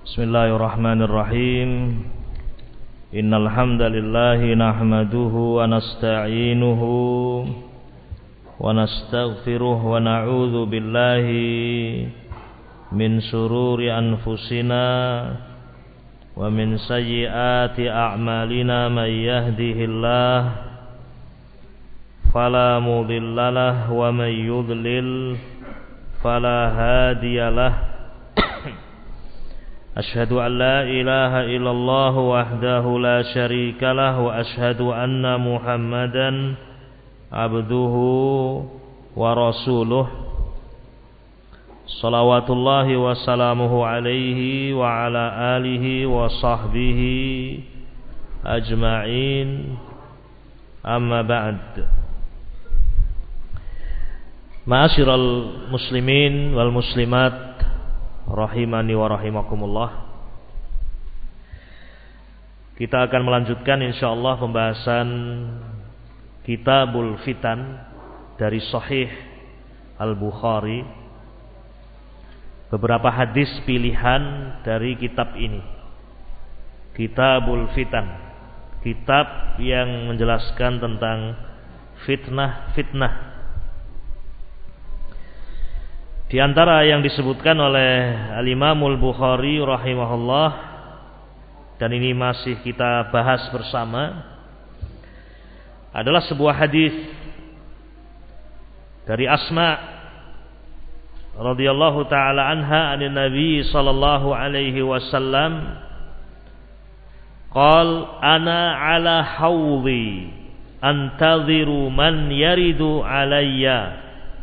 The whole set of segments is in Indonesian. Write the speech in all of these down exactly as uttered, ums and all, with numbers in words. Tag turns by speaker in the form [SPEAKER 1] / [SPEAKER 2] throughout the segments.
[SPEAKER 1] Bismillahirrahmanirrahim. Innal hamdalillahi nahmaduhu wa nasta'inuhu wa nastaghfiruh wa na'udzu billahi min shururi anfusina wa min sayyiati a'malina may yahdihillah fala mudhillalah wa may yudlil fala hadiyalah. Asyhadu an la ilaha illallah wahdahu la syarika lah wa asyhadu anna Muhammadan abduhu wa rasuluh. Salawatullahi wa salamuhu alaihi wa ala alihi wa sahbihi ajma'in. Amma ba'd. Ma'asyiral muslimin wal muslimat rahimani wa rahimakumullah. Kita akan melanjutkan insyaallah pembahasan Kitabul Fitan dari Sahih Al-Bukhari. Beberapa hadis pilihan dari kitab ini, Kitabul Fitan, kitab yang menjelaskan tentang fitnah-fitnah. Di antara yang disebutkan oleh Al-Imamul Bukhari rahimahullah, dan ini masih kita bahas bersama, adalah sebuah hadis dari Asma radhiyallahu taala anha anin Nabi sallallahu alaihi wasallam qal ana ala hawdi antadhiru man yaridu alayya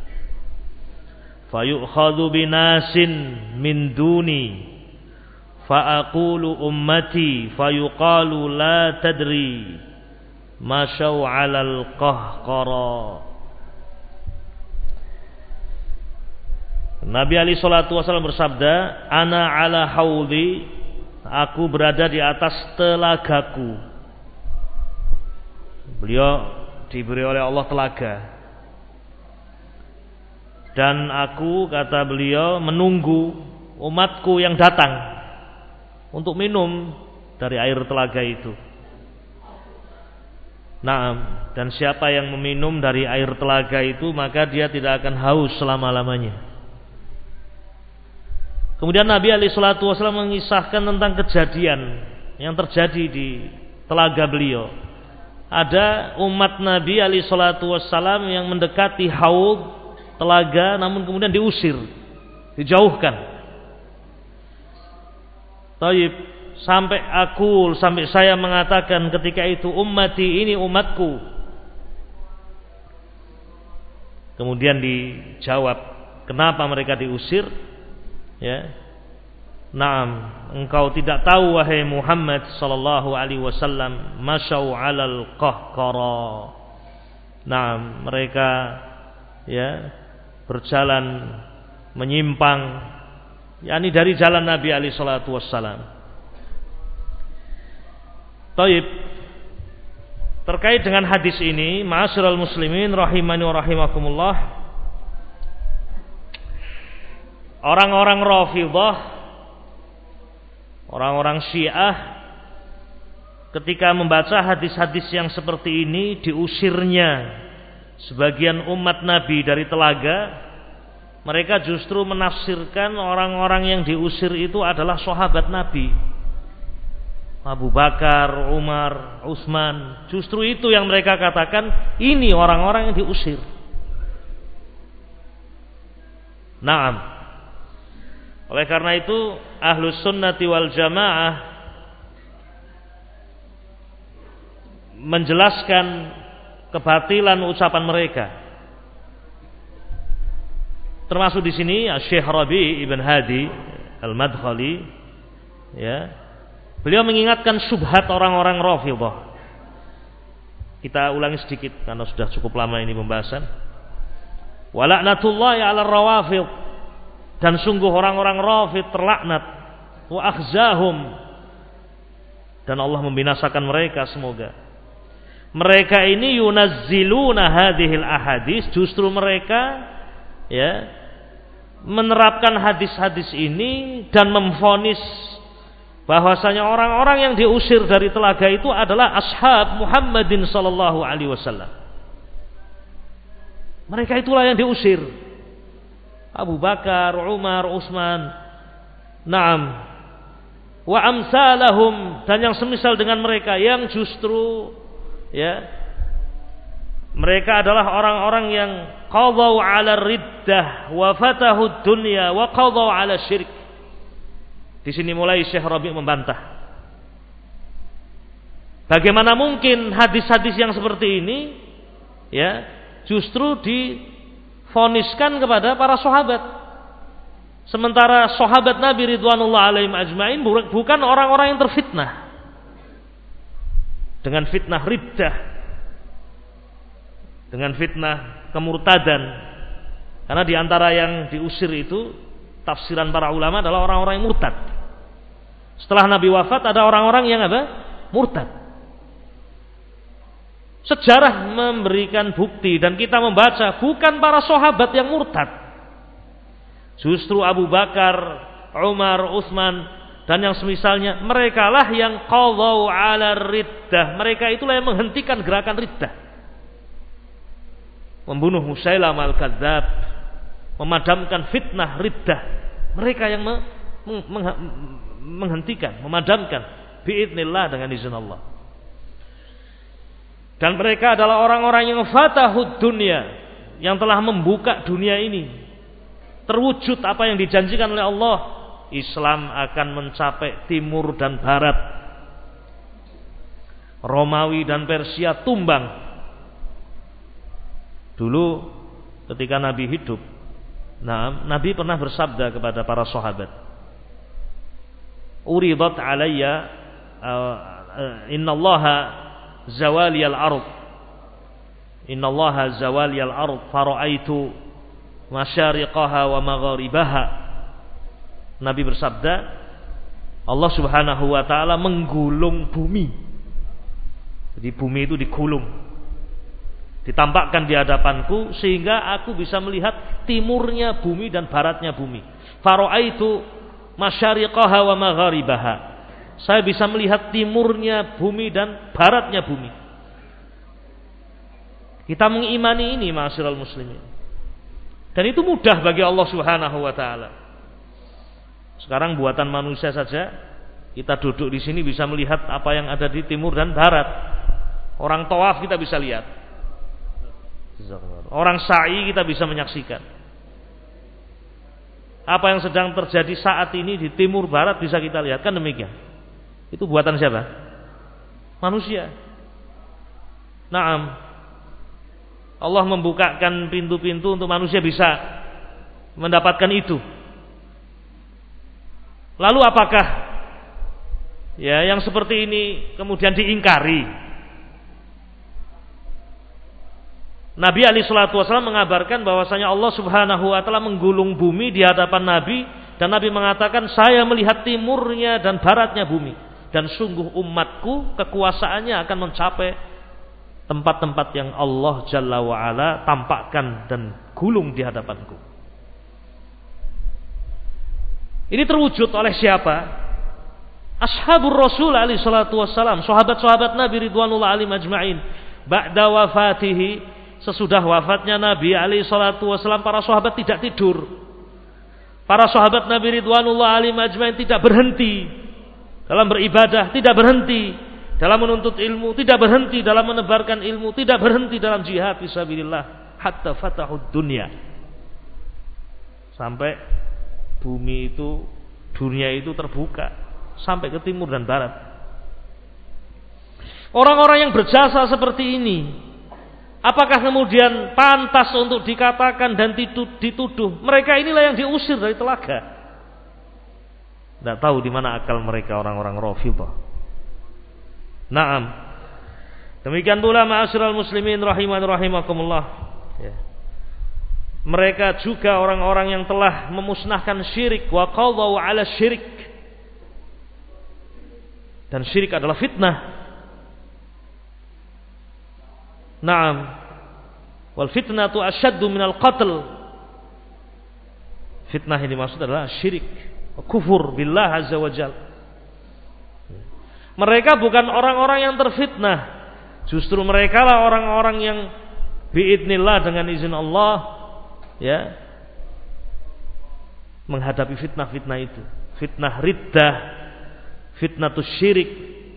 [SPEAKER 1] fayu'khadhu binasin min duni fa'aqulu ummati fayuqalu la tadri masyau 'alal qahqara. Nabi alaihi salatu wasallam bersabda, ana ala haudi, aku berada di atas telagaku. Beliau diberi oleh Allah telaga, dan aku, kata beliau, menunggu umatku yang datang untuk minum dari air telaga itu. Naam, dan siapa yang meminum dari air telaga itu, maka dia tidak akan haus selama-lamanya. Kemudian Nabi alaihi salatu wasallam mengisahkan tentang kejadian yang terjadi di telaga beliau. Ada umat Nabi alaihi salatu wasallam yang mendekati haud telaga, namun kemudian diusir, dijauhkan. Taib, sampai aku, sampai saya mengatakan ketika itu, ummati, ini umatku. Kemudian dijawab, kenapa mereka diusir? Ya, naam, engkau tidak tahu wahai Muhammad sallallahu alaihi wasallam, masyau 'alal qahqara. Naam, mereka ya berjalan menyimpang, yakni dari jalan Nabi alaihi salatu wassalam. Taib, terkait dengan hadis ini, ma'asyiral muslimin rahimani wa rahimakumullah, orang-orang Rafidhah, orang-orang Syiah, ketika membaca hadis-hadis yang seperti ini, diusirnya sebagian umat Nabi dari telaga, mereka justru menafsirkan orang-orang yang diusir itu adalah sahabat Nabi, Abu Bakar, Umar, Utsman. Justru itu yang mereka katakan, ini orang-orang yang diusir. Naam. Oleh karena itu, Ahlus Sunnati wal Jamaah menjelaskan kebatilan ucapan mereka. Termasuk di sini Syekh Rabi' Ibn Hadi Al-Madkhali, ya. Beliau mengingatkan syubhat orang-orang Rafidhah. Kita ulangi sedikit karena sudah cukup lama ini pembahasan. Wa la'natullahi 'alal rawafidh, dan sungguh orang-orang Rafidh terlaknat, wa akhzahum, dan Allah membinasakan mereka semoga. Mereka ini yunazziluna hadhil ahadits, justru mereka ya menerapkan hadis-hadis ini dan memvonis bahwasanya orang-orang yang diusir dari telaga itu adalah ashab Muhammadin sallallahu alaihi wasallam. Mereka itulah yang diusir. Abu Bakar, Umar, Utsman, na'am, wa amsalahum, dan yang semisal dengan mereka yang justru ya mereka adalah orang-orang yang qadau 'ala riddah wa fatahu dunya wa qadau 'ala syirik. Di sini mulai Syekh Rabi' membantah. Bagaimana mungkin hadis-hadis yang seperti ini ya justru difoniskan kepada para sahabat, sementara sahabat Nabi ridwanullah alaihim ajmain bukan orang-orang yang terfitnah dengan fitnah riddah, dengan fitnah kemurtadan. Karena di antara yang diusir itu tafsiran para ulama adalah orang-orang yang murtad. Setelah Nabi wafat ada orang-orang yang apa? Murtad. Sejarah memberikan bukti dan kita membaca bukan para sahabat yang murtad. Justru Abu Bakar, Umar, Utsman dan yang semisalnya, merekalah yang qadau 'ala riddah. Mereka itulah yang menghentikan gerakan riddah. Membunuh Musailamah al-Kadzdzab, memadamkan fitnah riddah. Mereka yang meng- meng- menghentikan, memadamkan biidznillah dengan izin Allah. Dan mereka adalah orang-orang yang fatahud dunya, yang telah membuka dunia ini. Terwujud apa yang dijanjikan oleh Allah, Islam akan mencapai timur dan barat. Romawi dan Persia tumbang. Dulu ketika Nabi hidup, nah, Nabi pernah bersabda kepada para sahabat, "Uridat alayya uh, uh, innallaha zawaliyal ard. Innallaha zawaliyal ard fara'aitu masyariqaha wa magharibaha." Nabi bersabda, Allah Subhanahu wa taala menggulung bumi. Jadi bumi itu digulung, ditampakkan di hadapanku sehingga aku bisa melihat timurnya bumi dan baratnya bumi. Fara'aitu masyariqaha wa magharibaha. Saya bisa melihat timurnya bumi dan baratnya bumi. Kita mengimani ini, ma'asyiral muslimin. Dan itu mudah bagi Allah Subhanahu wa taala. Sekarang buatan manusia saja, kita duduk di sini bisa melihat apa yang ada di timur dan barat. Orang tawaf kita bisa lihat. Orang sa'i kita bisa menyaksikan. Apa yang sedang terjadi saat ini di timur barat bisa kita lihat, kan demikian. Itu buatan siapa? Manusia. Naam. Allah membukakan pintu-pintu untuk manusia bisa mendapatkan itu. Lalu apakah ya yang seperti ini kemudian diingkari? Nabi alaihi salatu wasallam mengabarkan bahwasanya Allah Subhanahu wa taala menggulung bumi di hadapan Nabi, dan Nabi mengatakan, "Saya melihat timurnya dan baratnya bumi, dan sungguh umatku kekuasaannya akan mencapai tempat-tempat yang Allah Jalla wa ala tampakkan dan gulung di hadapanku." Ini terwujud oleh siapa? Ashabur Rasul alaihi salatu wasallam, sahabat-sahabat Nabi ridwanullah alaihim ajma'in. Ba'da wafatihi, sesudah wafatnya Nabi alaihi salatu wasallam, para sahabat tidak tidur. Para sahabat Nabi ridwanullah alaihim ajma'in tidak berhenti dalam beribadah, tidak berhenti dalam menuntut ilmu, tidak berhenti dalam menebarkan ilmu, tidak berhenti dalam jihad fisabilillah, hatta fatahud dunya. Sampai bumi itu, dunia itu terbuka sampai ke timur dan barat. Orang-orang yang berjasa seperti ini, apakah kemudian pantas untuk dikatakan dan dituduh mereka inilah yang diusir dari telaga? Tidak tahu di mana akal mereka orang-orang Rafidhah. Naam. Demikian pula ma'asyiral muslimin rahiman rahimakumullah. Ya. Mereka juga orang-orang yang telah memusnahkan syirik, wa qadau 'ala syirik. Dan syirik adalah fitnah. Naam. Wal fitnatu asyaddu minal qatl. Fitnah yang dimaksud adalah syirik, kufur billah azza wa jalla. Mereka bukan orang-orang yang terfitnah. Justru mereka lah orang-orang yang biidznillah dengan izin Allah ya menghadapi fitnah-fitnah itu. Fitnah riddah, fitnatus syirik.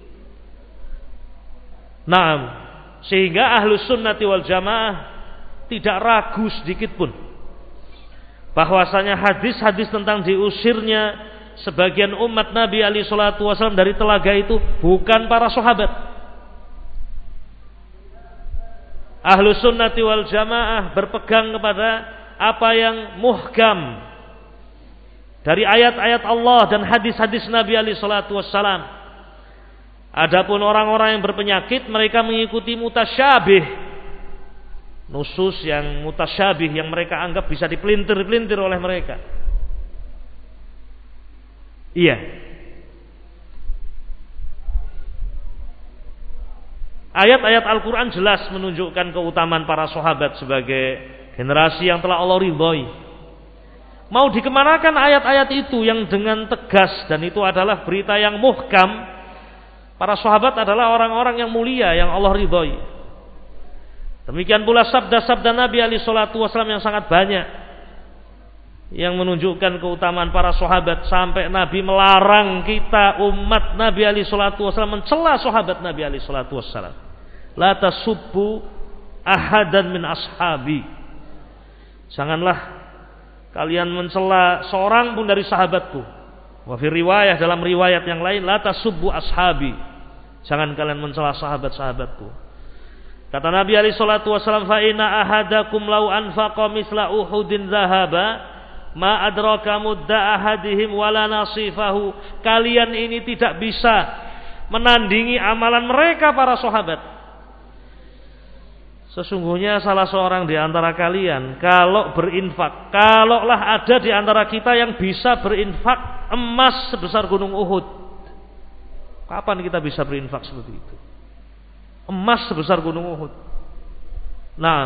[SPEAKER 1] Naam, sehingga ahlus sunnati wal jamaah tidak ragu sedikit pun bahwasanya hadis-hadis tentang diusirnya sebagian umat Nabi alaihi salatu wasallam dari telaga itu bukan para sahabat. Ahlus sunnati wal jamaah berpegang kepada apa yang muhkam dari ayat-ayat Allah dan hadis-hadis Nabi alaihi salatu wasallam. Adapun orang-orang yang berpenyakit, mereka mengikuti mutasyabih, nusus yang mutasyabih yang mereka anggap bisa dipelintir-pelintir oleh mereka. Iya. Ayat-ayat Al-Quran jelas menunjukkan keutamaan para sahabat sebagai generasi yang telah Allah ridhoi. Mau dikemanakan ayat-ayat itu yang dengan tegas, dan itu adalah berita yang muhkam. Para sahabat adalah orang-orang yang mulia yang Allah ridhoi. Demikian pula sabda-sabda Nabi alaihi salatu wasallam yang sangat banyak yang menunjukkan keutamaan para sahabat, sampai Nabi melarang kita umat Nabi alaihi salatu wasallam mencela sahabat Nabi alaihi salatu wasallam. La tasubbu ahadan min ashabi. Janganlah kalian mencela seorang pun dari sahabatku. Wa fi riwayah, dalam riwayat yang lain, la tasubbu ashabi. Jangan kalian mencela sahabat-sahabatku. Kata Nabi alaihi salatu wasallam, fa inna ahadakum law anfaqa misla uhudin zahaba ma adraka mudda ahadihim wala nasifahu. Kalian ini tidak bisa menandingi amalan mereka para sahabat. Sesungguhnya salah seorang di antara kalian kalau berinfak, kalaulah ada di antara kita yang bisa berinfak emas sebesar gunung Uhud. Kapan kita bisa berinfak seperti itu? Emas sebesar gunung Uhud. Nah,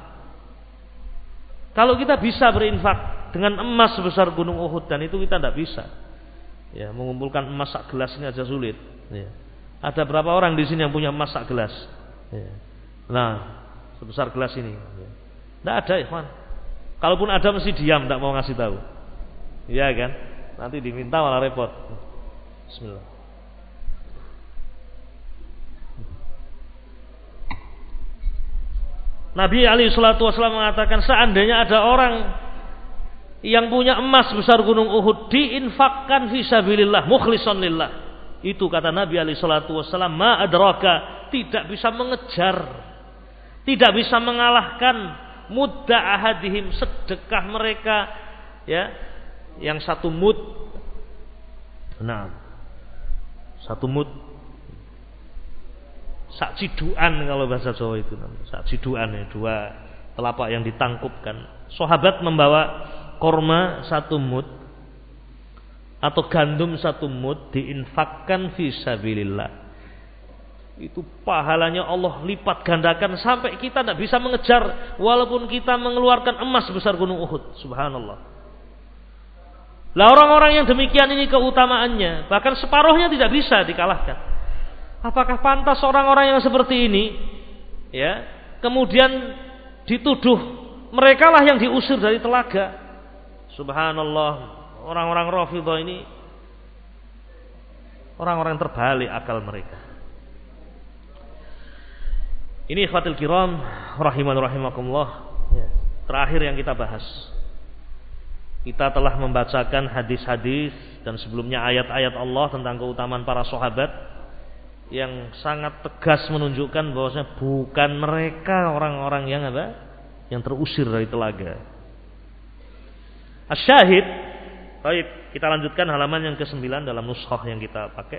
[SPEAKER 1] kalau kita bisa berinfak dengan emas sebesar gunung Uhud, dan itu kita tidak bisa. Ya, mengumpulkan emas sak gelas ini aja sulit. Ya. Ada berapa orang di sini yang punya emas sak gelas? Ya. Nah, sebesar gelas ini. Tidak ada, ikhwan. Kalaupun ada mesti diam, tidak mau ngasih tahu. Iya kan? Nanti diminta malah repot. Bismillah. Nabi alaihi salatu wasallam mengatakan, seandainya ada orang yang punya emas besar gunung Uhud, diinfakkan fisabilillah, mukhlishan lillah. Itu kata Nabi alaihi salatu wasallam, ma adraka, tidak bisa mengejar, tidak bisa mengalahkan mudda ahadihim, sedekah mereka, ya, yang satu mud. Nah, satu mud, sak ciduan kalau bahasa Jawa itu, sak ciduan ya, dua telapak yang ditangkupkan. Sahabat membawa korma satu mud atau gandum satu mud, diinfakkan fisabilillah. Itu pahalanya Allah lipat gandakan sampai kita tidak bisa mengejar, walaupun kita mengeluarkan emas sebesar gunung Uhud. Subhanallah. Lah orang-orang yang demikian ini keutamaannya, bahkan separuhnya tidak bisa dikalahkan. Apakah pantas orang-orang yang seperti ini, ya, kemudian dituduh mereka lah yang diusir dari telaga? Subhanallah, orang-orang Rafidhah ini orang-orang yang terbalik akal mereka. Ini ikhwatul kiram rahiman rahimakumullah. Ya. Terakhir yang kita bahas, kita telah membacakan hadis-hadis dan sebelumnya ayat-ayat Allah tentang keutamaan para sahabat yang sangat tegas menunjukkan bahwasanya bukan mereka orang-orang yang apa? Yang terusir dari telaga. Asy-syahid. Baik, kita lanjutkan halaman yang kesembilan dalam nuskhah yang kita pakai.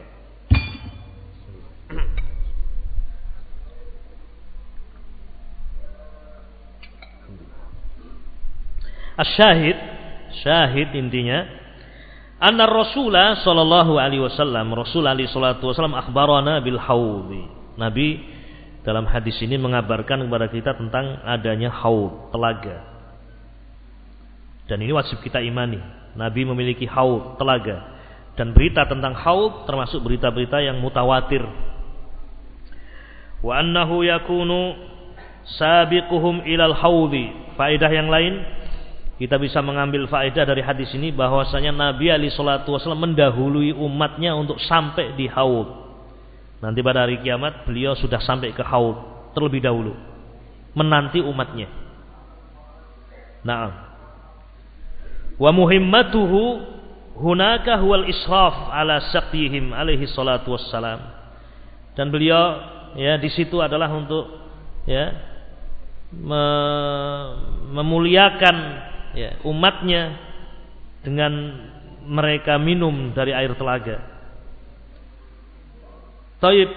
[SPEAKER 1] Asy-syahid, syahid intinya, anna Rasulullah sallallahu alaihi wasallam, Rasul alaihi salatu wasallam akhbarana bil haudhi. Nabi dalam hadis ini mengabarkan kepada kita tentang adanya haud, telaga. Dan ini wajib kita imani. Nabi memiliki haud, telaga. Dan berita tentang haud termasuk berita-berita yang mutawatir. Wa annahu yakunu sabiquhum ilal haudi. Faedah yang lain, kita bisa mengambil faedah dari hadis ini bahwasanya Nabi alaihi salatu wasallam mendahului umatnya untuk sampai di haud. Nanti pada hari kiamat beliau sudah sampai ke haud terlebih dahulu, menanti umatnya. Naam. Wa muhimmatuhu hunaka huwal israf ala saqyihim alaihi salatu wassalam. Dan beliau ya di situ adalah untuk ya me, memuliakan ya umatnya dengan mereka minum dari air telaga. Taib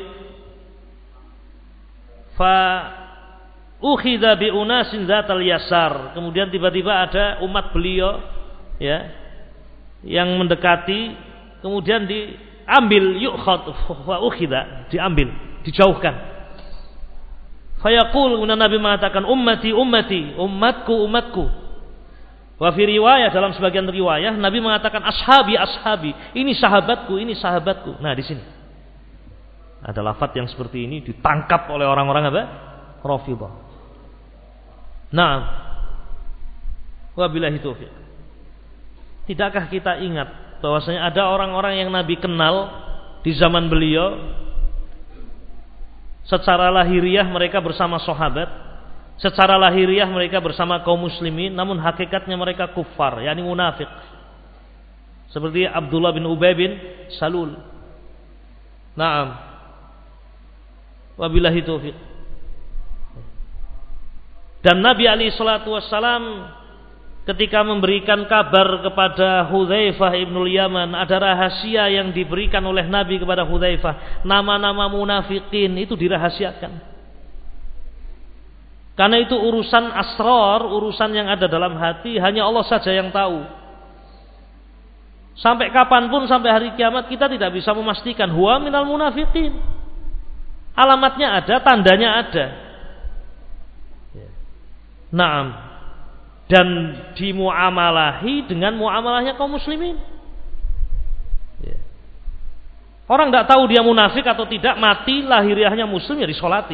[SPEAKER 1] fa ukhidha bi unasin zatal yasar. Kemudian tiba-tiba ada umat beliau ya yang mendekati, kemudian diambil, yukhad fa ukhidha, diambil, dijauhkan. Fayaqul, Nabi mengatakan ummati ummati, umatku umatku. Wa fi riwayah, dalam sebagian riwayah Nabi mengatakan ashabi ashabi, ini sahabatku, ini sahabatku. Nah, di sini ada lafaz yang seperti ini ditangkap oleh orang-orang apa? Rafidhah. Naam. Wabillahi taufiq. Tidakkah kita ingat bahwasanya ada orang-orang yang Nabi kenal di zaman beliau, secara lahiriah mereka bersama sahabat, secara lahiriah mereka bersama kaum muslimin, namun hakikatnya mereka kufar, yakni munafik. Seperti Abdullah bin Ubay bin Salul. Naam. Wabillahi taufiq. Dan Nabi alaihi salatu wassalam ketika memberikan kabar kepada Hudzaifah ibnul Yaman, ada rahasia yang diberikan oleh Nabi kepada Hudzaifah, nama-nama munafikin itu dirahasiakan. Karena itu urusan asrar, urusan yang ada dalam hati, hanya Allah saja yang tahu. Sampai kapanpun, sampai hari kiamat kita tidak bisa memastikan huwa minal munafikin. Alamatnya ada, tandanya ada. Naam. Dan dimuamalahi dengan muamalahnya kaum muslimin. Orang tidak tahu dia munafik atau tidak, mati lahiriahnya muslim ya disolati.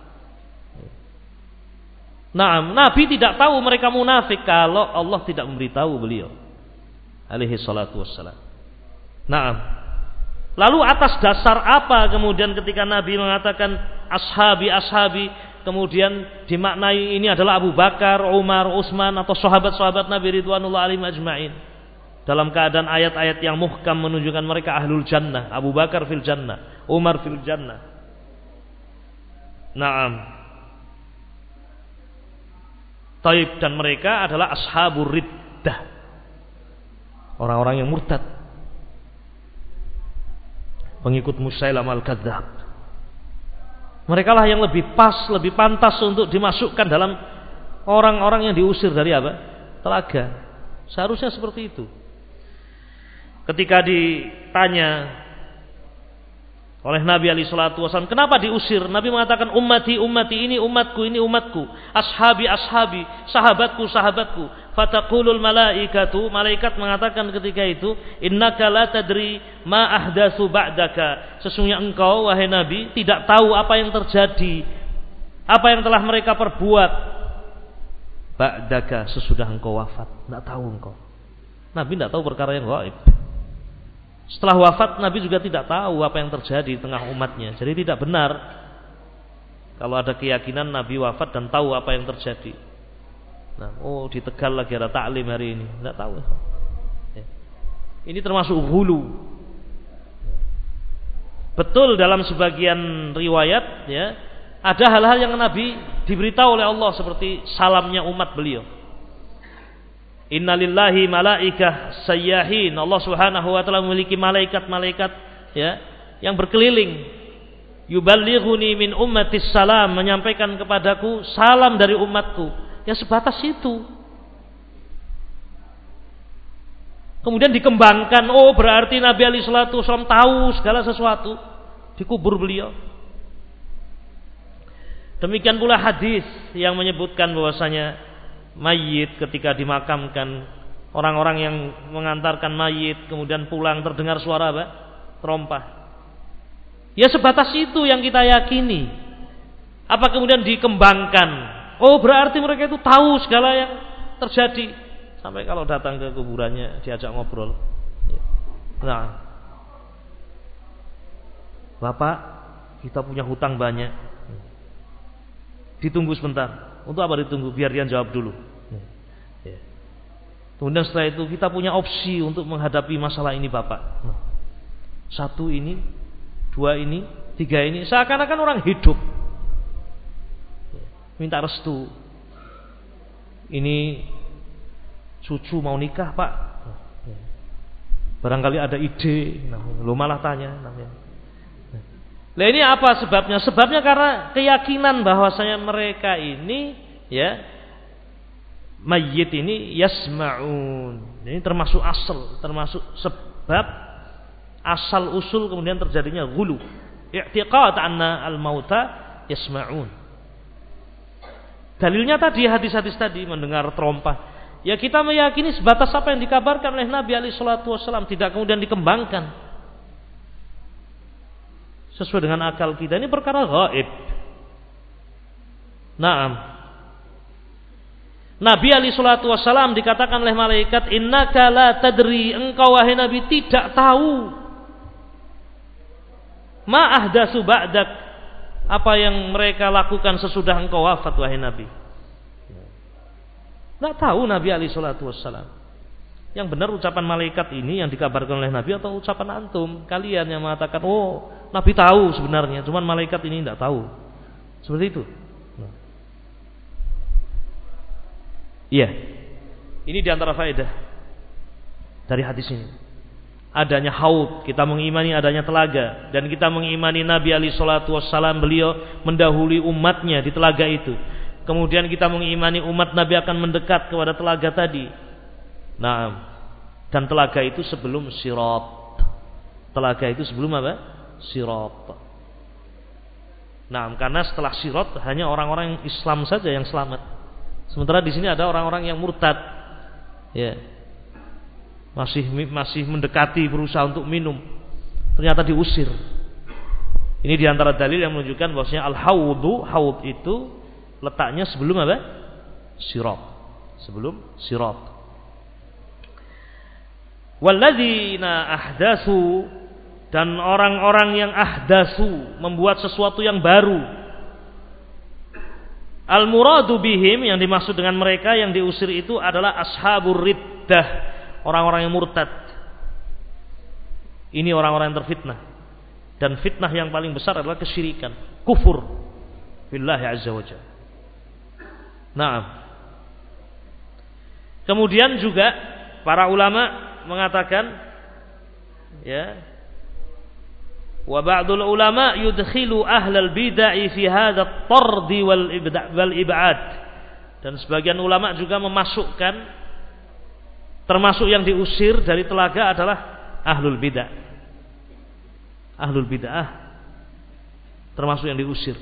[SPEAKER 1] Nah, Nabi tidak tahu mereka munafik kalau Allah tidak memberitahu beliau alaihi salatu wassalam. Nah, lalu atas dasar apa kemudian ketika Nabi mengatakan ashabi ashabi, kemudian dimaknai ini adalah Abu Bakar, Umar, Utsman atau sahabat-sahabat Nabi ridwanullah alaihim ajmain, dalam keadaan ayat-ayat yang muhkam menunjukkan mereka ahlul jannah. Abu Bakar fil jannah, Umar fil jannah. Naam. Taib, dan mereka adalah ashabur riddah, orang-orang yang murtad, pengikut Musailamah al-Kadzdzab. Mereka lah yang lebih pas, lebih pantas untuk dimasukkan dalam orang-orang yang diusir dari apa? Telaga. Seharusnya seperti itu. Ketika ditanya oleh Nabi alaihi salatu wasallam, kenapa diusir? Nabi mengatakan ummati ummati, ini umatku, ini umatku, ashabi ashabi, sahabatku sahabatku. Fataqulul malaikatu, malaikat mengatakan ketika itu, innaka la tadri ma ahdatsu ba'daka, sesungguhnya engkau wahai Nabi tidak tahu apa yang terjadi, apa yang telah mereka perbuat ba'daka, sesudah engkau wafat. Tidak tahu engkau. Nabi tidak tahu perkara yang gaib. Setelah wafat Nabi juga tidak tahu apa yang terjadi di tengah umatnya. Jadi tidak benar kalau ada keyakinan Nabi wafat dan tahu apa yang terjadi. Nah, oh di Tegal lagi ada taklim hari ini, tidak tahu. Ini termasuk hulu. Betul dalam sebagian riwayat ya, ada hal-hal yang Nabi diberitahu oleh Allah seperti salamnya umat beliau. Innalillahi malaikah sayyahin. Allah Subhanahu wa taala memiliki malaikat-malaikat ya yang berkeliling. Yuballighuni min ummatis salam, menyampaikan kepadaku salam dari umatku. Ya sebatas itu. Kemudian dikembangkan, oh berarti Nabi alaihi salatu wasallam tahu segala sesuatu di kubur beliau. Demikian pula hadis yang menyebutkan bahwasanya mayit ketika dimakamkan orang-orang yang mengantarkan mayit kemudian pulang terdengar suara apa? Terompah. Ya sebatas itu yang kita yakini. Apa kemudian dikembangkan? Oh berarti mereka itu tahu segala yang terjadi. Sampai kalau datang ke kuburannya diajak ngobrol. Nah, Bapak, kita punya hutang banyak. Ditunggu sebentar. Untuk apa ditunggu? Biar dia jawab dulu. Kemudian setelah itu kita punya opsi untuk menghadapi masalah ini Bapak. Satu ini, dua ini, tiga ini. Seakan-akan orang hidup. Minta restu. Ini cucu mau nikah Pak. Barangkali ada ide. Nah, lu malah tanya. Nah ini apa sebabnya? Sebabnya karena keyakinan bahwasanya mereka ini ya mayit ini yasma'un. Ini termasuk asal, termasuk sebab asal usul kemudian terjadinya ghulu. I'tiqad anna al-mauta yasma'un. Dalilnya tadi hadis-hadis tadi mendengar terompah. Ya kita meyakini sebatas apa yang dikabarkan oleh Nabi alaihi salatu wasallam, tidak kemudian dikembangkan sesuai dengan akal kita. Ini perkara gaib. Naam. Nabi alaihi salatu wasallam dikatakan oleh malaikat, innaka la tadri, engkau wahai Nabi tidak tahu ma ahdatsu ba'dak, apa yang mereka lakukan sesudah engkau wafat wahai Nabi. Tidak tahu Nabi alaihi salatu wassalam. Yang benar ucapan malaikat ini yang dikabarkan oleh Nabi atau ucapan antum kalian yang mengatakan oh Nabi tahu sebenarnya, cuman malaikat ini tidak tahu. Seperti itu. Iya. Ini diantara faedah dari hadis ini. Adanya haud, kita mengimani adanya telaga, dan kita mengimani Nabi alaihi salatu wassalam beliau mendahului umatnya di telaga itu. Kemudian kita mengimani umat Nabi akan mendekat kepada telaga tadi. Nah, dan telaga itu sebelum sirat. Telaga itu sebelum apa? Sirat. Nah, karena setelah sirat hanya orang-orang yang Islam saja yang selamat. Sementara di sini ada orang-orang yang murtad. Ya. Masih masih mendekati berusaha untuk minum. Ternyata diusir. Ini diantara dalil yang menunjukkan bahwasanya al-haudu, haud itu letaknya sebelum apa? Sirat. Sebelum sirat. Walladzina ahdatsu, dan orang-orang yang ahdatsu, membuat sesuatu yang baru. Al-muradu bihim, yang dimaksud dengan mereka yang diusir itu adalah ashabur riddah, orang-orang yang murtad. Ini orang-orang yang terfitnah. Dan fitnah yang paling besar adalah kesyirikan, kufur billahi azza wajalla. Nah, kemudian juga para ulama mengatakan, ya, wa ba'dul ulama yudkhilu ahlal bid'ah fi hadha at-tard wal ibda' wal ib'ad, dan sebagian ulama juga memasukkan termasuk yang diusir dari telaga adalah ahlul bid'ah. Ahlul bid'ah termasuk yang diusir.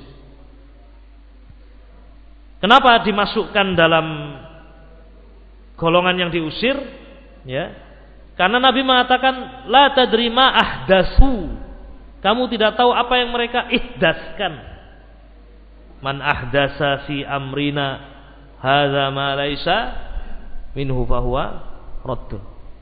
[SPEAKER 1] Kenapa dimasukkan dalam golongan yang diusir? Ya, karena Nabi mengatakan la tadri ma ahdatsu, kamu tidak tahu apa yang mereka ihdaskan. Man ahdasa fi amrina hadza ma laisa minhu fahuwa raddun.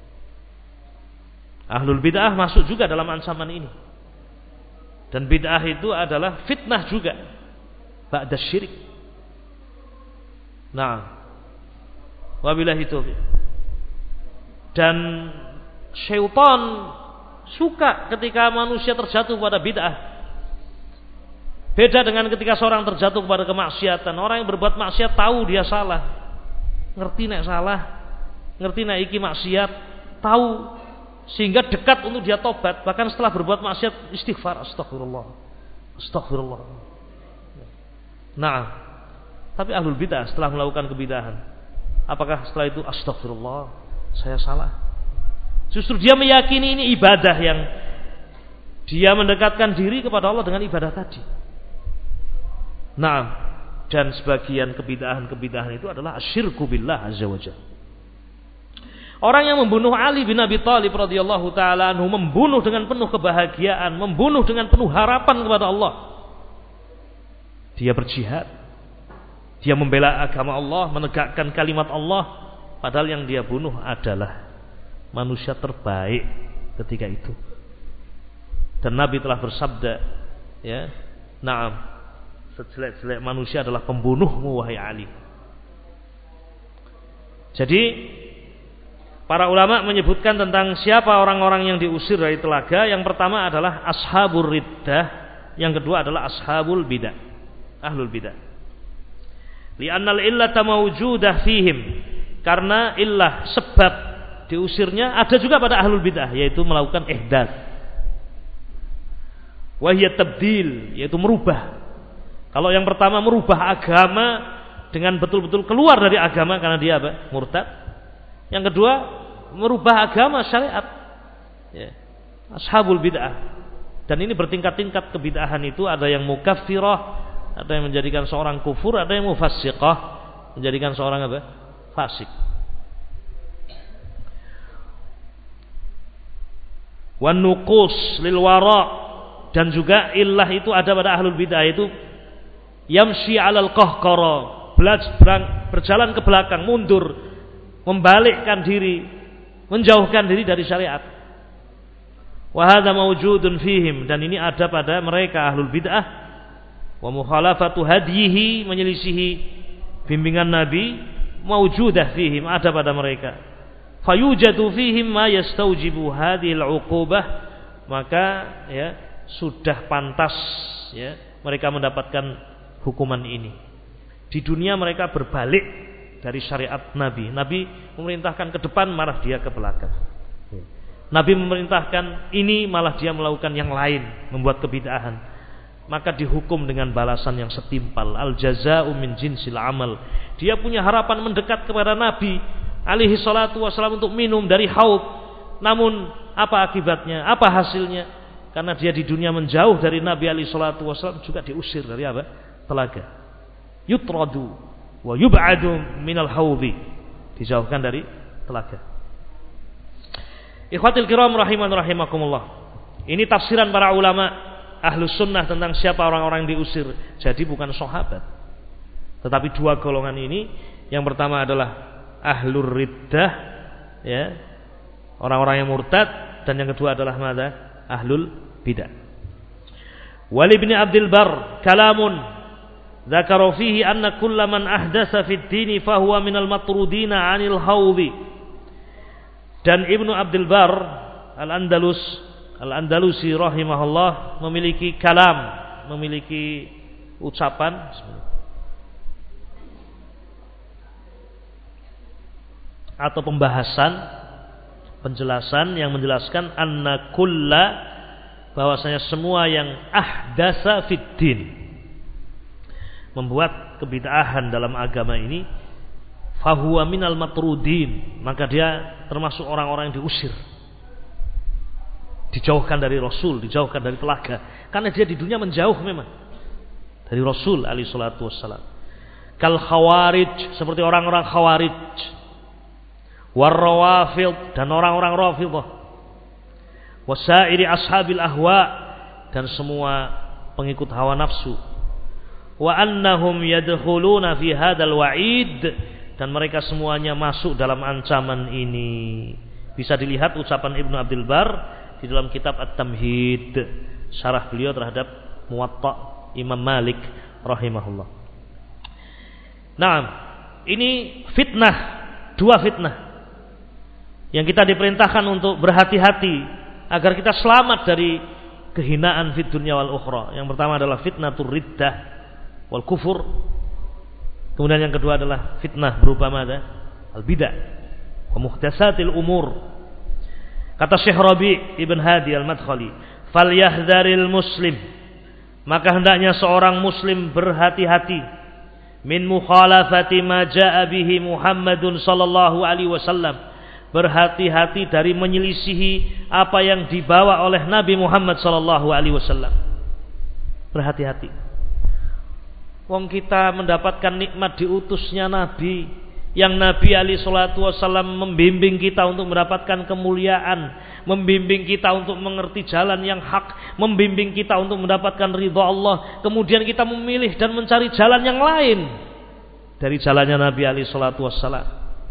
[SPEAKER 1] Ahlul bid'ah masuk juga dalam ancaman ini. Dan bid'ah itu adalah fitnah juga ba'da syirik. Nah, wabillahi taufiq. Dan syaitan suka ketika manusia terjatuh pada bid'ah. Beda dengan ketika seorang terjatuh kepada kemaksiatan. Orang yang berbuat maksiat tahu dia salah, ngerti nek salah, ngerti nek iki maksiat, tahu, sehingga dekat untuk dia tobat. Bahkan setelah berbuat maksiat istighfar, astagfirullah, astagfirullah. Nah, tapi ahlul bid'ah setelah melakukan kebid'ahan, apakah setelah itu astagfirullah, saya salah? Justru dia meyakini ini ibadah yang dia mendekatkan diri kepada Allah dengan ibadah tadi. Nah, dan sebagian kebid'ahan-kebid'ahan itu adalah asyirku billah azza wajalla. Orang yang membunuh Ali bin Abi Thalib radhiyallahu taala anhu membunuh dengan penuh kebahagiaan, membunuh dengan penuh harapan kepada Allah. Dia berjihad. Dia membela agama Allah, menegakkan kalimat Allah, padahal yang dia bunuh adalah manusia terbaik ketika itu. Dan Nabi telah bersabda, ya, "Na'am, sejelek-jelek manusia adalah pembunuhmu wahai Ali." Jadi para ulama menyebutkan tentang siapa orang-orang yang diusir dari telaga. Yang pertama adalah ashabur riddah, yang kedua adalah ashabul bidah, ahlul bidah. Li'annal illata mawjudah fihim, karena illah sebab diusirnya ada juga pada ahlul bidah, yaitu melakukan ihdath. Wa hiya tabdil, yaitu merubah. Kalau yang pertama merubah agama dengan betul-betul keluar dari agama karena dia apa? Murtad. Yang kedua merubah agama syariat, ya. Ashabul bid'ah. Dan ini bertingkat-tingkat kebid'ahan itu, ada yang mukaffirah, ada yang menjadikan seorang kufur, ada yang mufassiqah, menjadikan seorang apa? Fasik. Wan nuqus lil wara, dan juga illah itu ada pada ahlul bid'ah, itu yamshi 'alal qahqara, berjalan ke belakang, mundur, membalikkan diri, menjauhkan diri dari syariat. Wa hadza mawjudun fihim, dan ini ada pada mereka ahlul bid'ah. Wa mukhalafatu hadyihi, menyelisihi bimbingan Nabi, mawjudah fihim, ada pada mereka. Fayujadu fihim ma yastaujibu hadhil 'uqubah, maka ya sudah pantas ya mereka mendapatkan hukuman ini. Di dunia mereka berbalik dari syariat Nabi. Nabi memerintahkan ke depan, malah dia ke belakang. Nabi memerintahkan ini, malah dia melakukan yang lain, membuat kebid'ahan. Maka dihukum dengan balasan yang setimpal. Al jazaa'u min jinsil amal. Dia punya harapan mendekat kepada Nabi alaihi salatu wasallam untuk minum dari haud. Namun apa akibatnya? Apa hasilnya? Karena dia di dunia menjauh dari Nabi alaihi salatu wasallam, juga diusir dari apa? Telaga. Yutradu wa yub'adu minal haudi, dijauhkan dari telaga. Ikhwatil kiram rahiman rahimakumullah. Ini tafsiran para ulama Ahlus Sunnah tentang siapa orang-orang yang diusir. Jadi bukan sahabat, tetapi dua golongan ini. Yang pertama adalah ahlur riddah, ya, orang-orang yang murtad, dan yang kedua adalah mana? Ahlul bidah. Wali bin Abdul Bar kalamun dzakara fihi anna kulla man ahdatsa fid dini fahuwa minal matrudina 'anil haudhi. Dan Ibnu Abdul Bar Al-Andalus Al-Andalusi rahimahullah memiliki kalam, memiliki ucapan atau pembahasan, penjelasan yang menjelaskan anna kulla, bahwasanya semua yang ahdasa fid din, membuat kebid'ahan dalam agama ini, fahuwa minal matrudin, maka dia termasuk orang-orang yang diusir, dijauhkan dari Rasul, dijauhkan dari telaga, karena dia di dunia menjauh memang dari Rasul alaihi salatu wassalam. Kal khawarij, seperti orang-orang khawarij, war rawafid, dan orang-orang rafidhah, wasairi ashabil ahwa, dan semua pengikut hawa nafsu. Wa annahum yadkhuluna fi hadzal wa'id, dan mereka semuanya masuk dalam ancaman ini. Bisa dilihat ucapan Ibnu Abdul Bar di dalam kitab At-Tamhid, syarah beliau terhadap Muwatta Imam Malik rahimahullah. Nah, ini fitnah, dua fitnah yang kita diperintahkan untuk berhati-hati agar kita selamat dari kehinaan fid dunya wal ukhra. Yang pertama adalah fitnatur riddah wal kufur. Kemudian yang kedua adalah fitnah berupa mana? Al bidah wa muhdatsatil umur. Kata Syekh Rabi' Ibn Hadi Al-Madkhali, "Falyahdharil muslim", maka hendaknya seorang muslim berhati-hati, min mukhalafati ma jaa bihi Muhammadun sallallahu alaihi wasallam, berhati-hati dari menyelisihi apa yang dibawa oleh Nabi Muhammad sallallahu alaihi wasallam. Berhati-hati. Wong kita mendapatkan nikmat diutusnya Nabi, yang Nabi alaihi salatu wasallam membimbing kita untuk mendapatkan kemuliaan, membimbing kita untuk mengerti jalan yang hak, membimbing kita untuk mendapatkan ridha Allah, kemudian kita memilih dan mencari jalan yang lain dari jalannya Nabi alaihi salatu wasallam,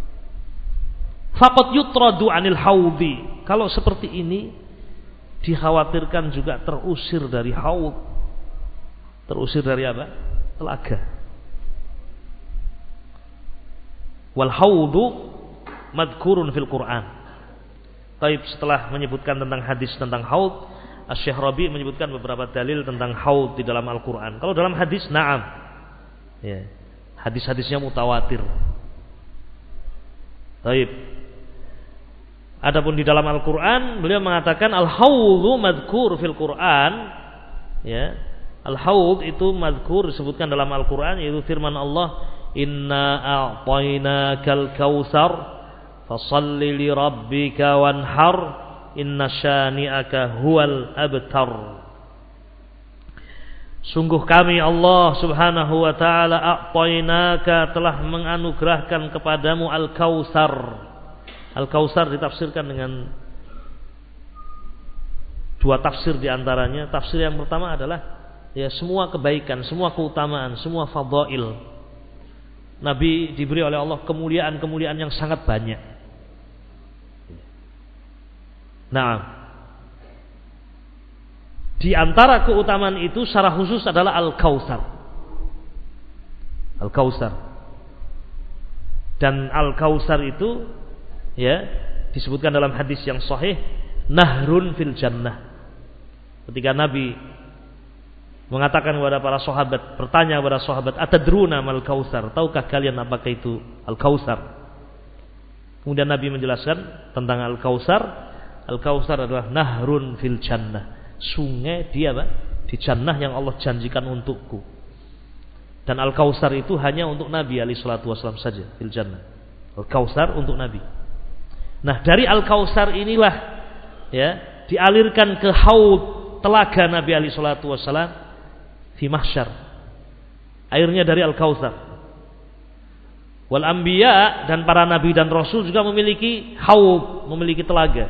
[SPEAKER 1] faqad yutradu anil haudi. Kalau seperti ini dikhawatirkan juga terusir dari haud. Terusir dari apa? Telaga. Wal haudu madhkurun fil Quran. Taib, setelah menyebutkan tentang hadis tentang haud, Asy-Syaikh Rabi menyebutkan beberapa dalil tentang haud di dalam Al-Quran. Kalau dalam hadis, na'am, ya, hadis-hadisnya mutawatir. Taib. Adapun di dalam Al-Quran, beliau mengatakan al-haudu madhkur fil Quran. Ya, al-haud itu madhkur disebutkan dalam Al-Quran, yaitu firman Allah, inna a'tainakal kautsar fasalli li rabbika wanhar inna syani'aka huwal abtar. Sungguh kami Allah Subhanahu wa taala a'tainaka telah menganugerahkan kepadamu al-kautsar. Al-kautsar ditafsirkan dengan dua tafsir di antaranya. Tafsir yang pertama adalah ya semua kebaikan, semua keutamaan, semua fadail. Nabi diberi oleh Allah kemuliaan-kemuliaan yang sangat banyak. Nah, di antara keutamaan itu secara khusus adalah Al-Kautsar. Al-Kautsar. Dan Al-Kautsar itu ya disebutkan dalam hadis yang sahih, nahrun fil jannah. Ketika Nabi mengatakan kepada para sahabat, bertanya kepada sahabat, atadruna mal kautsar, tahukah kalian apakah itu al-kautsar? Kemudian Nabi menjelaskan tentang al-kautsar. Al-kautsar adalah nahrun fil jannah, sungai dia apa? Di jannah yang Allah janjikan untukku. Dan al-kautsar itu hanya untuk Nabi alaihi salatu wasallam saja fil jannah. Al-kautsar untuk Nabi. Nah, dari al-kautsar inilah ya dialirkan ke haud, telaga Nabi alaihi salatu wasallam di mahsyar. Airnya dari Al-Kautsar. Wal anbiya, dan para nabi dan rasul juga memiliki haud, memiliki telaga.